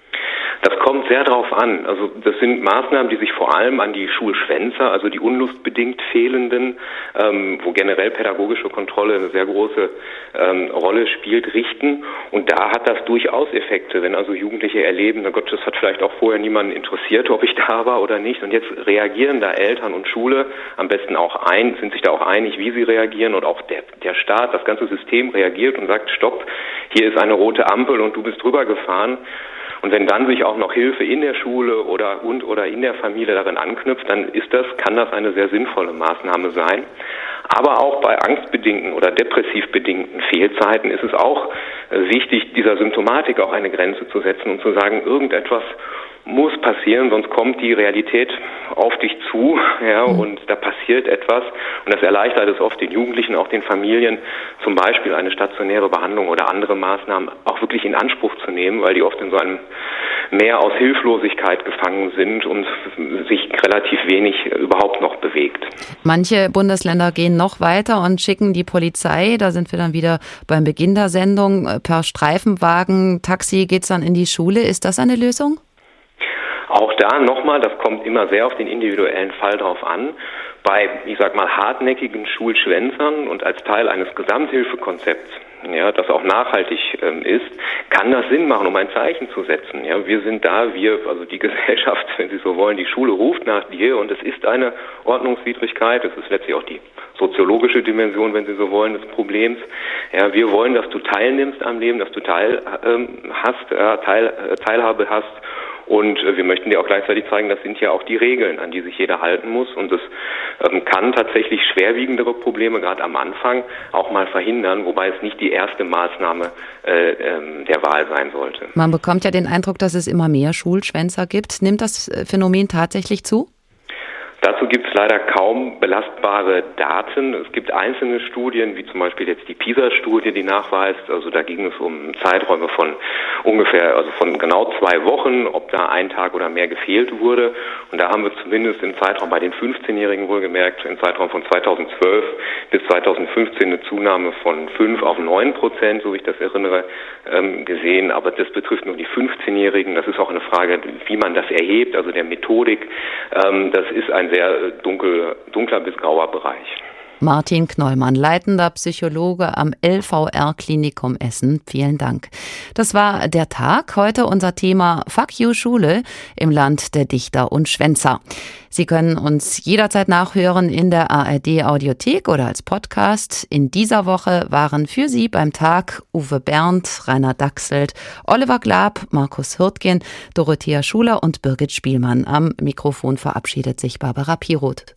Das kommt sehr darauf an. Also das sind Maßnahmen, die sich vor allem an die Schulschwänzer, also die unlustbedingt Fehlenden, ähm, wo generell pädagogische Kontrolle eine sehr große ähm, Rolle spielt, richten. Und da hat das durchaus Effekte, wenn also Jugendliche erleben, na Gott, das hat vielleicht auch vorher niemanden interessiert, ob ich da war oder nicht. Und jetzt reagieren da Eltern und Schule am besten auch ein, sind sich da auch einig, wie sie reagieren. Und auch der, der Staat, das ganze System reagiert und sagt, stopp, hier ist eine rote Ampel und du bist drüber gefahren. Und wenn dann sich auch noch Hilfe in der Schule oder und oder in der Familie darin anknüpft, dann ist das, kann das eine sehr sinnvolle Maßnahme sein. Aber auch bei angstbedingten oder depressiv bedingten Fehlzeiten ist es auch wichtig, dieser Symptomatik auch eine Grenze zu setzen und zu sagen, irgendetwas muss passieren, sonst kommt die Realität auf dich zu, ja, und da passiert etwas. Und das erleichtert es oft den Jugendlichen, auch den Familien, zum Beispiel eine stationäre Behandlung oder andere Maßnahmen auch wirklich in Anspruch zu nehmen, weil die oft in so einem Meer aus Hilflosigkeit gefangen sind und sich relativ wenig überhaupt noch bewegt. Manche Bundesländer gehen noch weiter und schicken die Polizei, da sind wir dann wieder beim Beginn der Sendung, per Streifenwagen, Taxi geht's dann in die Schule. Ist das eine Lösung? Auch da nochmal, das kommt immer sehr auf den individuellen Fall drauf an. Bei, ich sag mal, hartnäckigen Schulschwänzern und als Teil eines Gesamthilfekonzepts, ja, das auch nachhaltig ähm, ist, kann das Sinn machen, um ein Zeichen zu setzen. Ja, wir sind da, wir, also die Gesellschaft, wenn Sie so wollen, die Schule ruft nach dir und es ist eine Ordnungswidrigkeit. Es ist letztlich auch die soziologische Dimension, wenn Sie so wollen, des Problems. Ja, wir wollen, dass du teilnimmst am Leben, dass du Teil ähm, hast, äh, Teil, äh, Teilhabe hast. Und wir möchten dir auch gleichzeitig zeigen, das sind ja auch die Regeln, an die sich jeder halten muss. Und das ähm, kann tatsächlich schwerwiegendere Probleme gerade am Anfang auch mal verhindern, wobei es nicht die erste Maßnahme äh, ähm, der Wahl sein sollte. Man bekommt ja den Eindruck, dass es immer mehr Schulschwänzer gibt. Nimmt das Phänomen tatsächlich zu? Dazu gibt es leider kaum belastbare Daten. Es gibt einzelne Studien, wie zum Beispiel jetzt die PISA-Studie, die nachweist, also da ging es um Zeiträume von ungefähr, also von genau zwei Wochen, ob da ein Tag oder mehr gefehlt wurde. Und da haben wir zumindest im Zeitraum bei den fünfzehnjährigen wohlgemerkt, im Zeitraum von zweitausendzwölf bis zweitausendfünfzehn eine Zunahme von fünf auf neun Prozent, so wie ich das erinnere, gesehen. Aber das betrifft nur die fünfzehnjährigen. Das ist auch eine Frage, wie man das erhebt, also der Methodik. Das ist ein sehr dunkel, dunkler bis grauer Bereich. Martin Knollmann, leitender Psychologe am L V R-Klinikum Essen. Vielen Dank. Das war der Tag. Heute unser Thema Fuck you Schule im Land der Dichter und Schwänzer. Sie können uns jederzeit nachhören in der A R D-Audiothek oder als Podcast. In dieser Woche waren für Sie beim Tag Uwe Berndt, Rainer Dachselt, Oliver Glab, Markus Hürtgen, Dorothea Schuler und Birgit Spielmann. Am Mikrofon verabschiedet sich Barbara Piroth.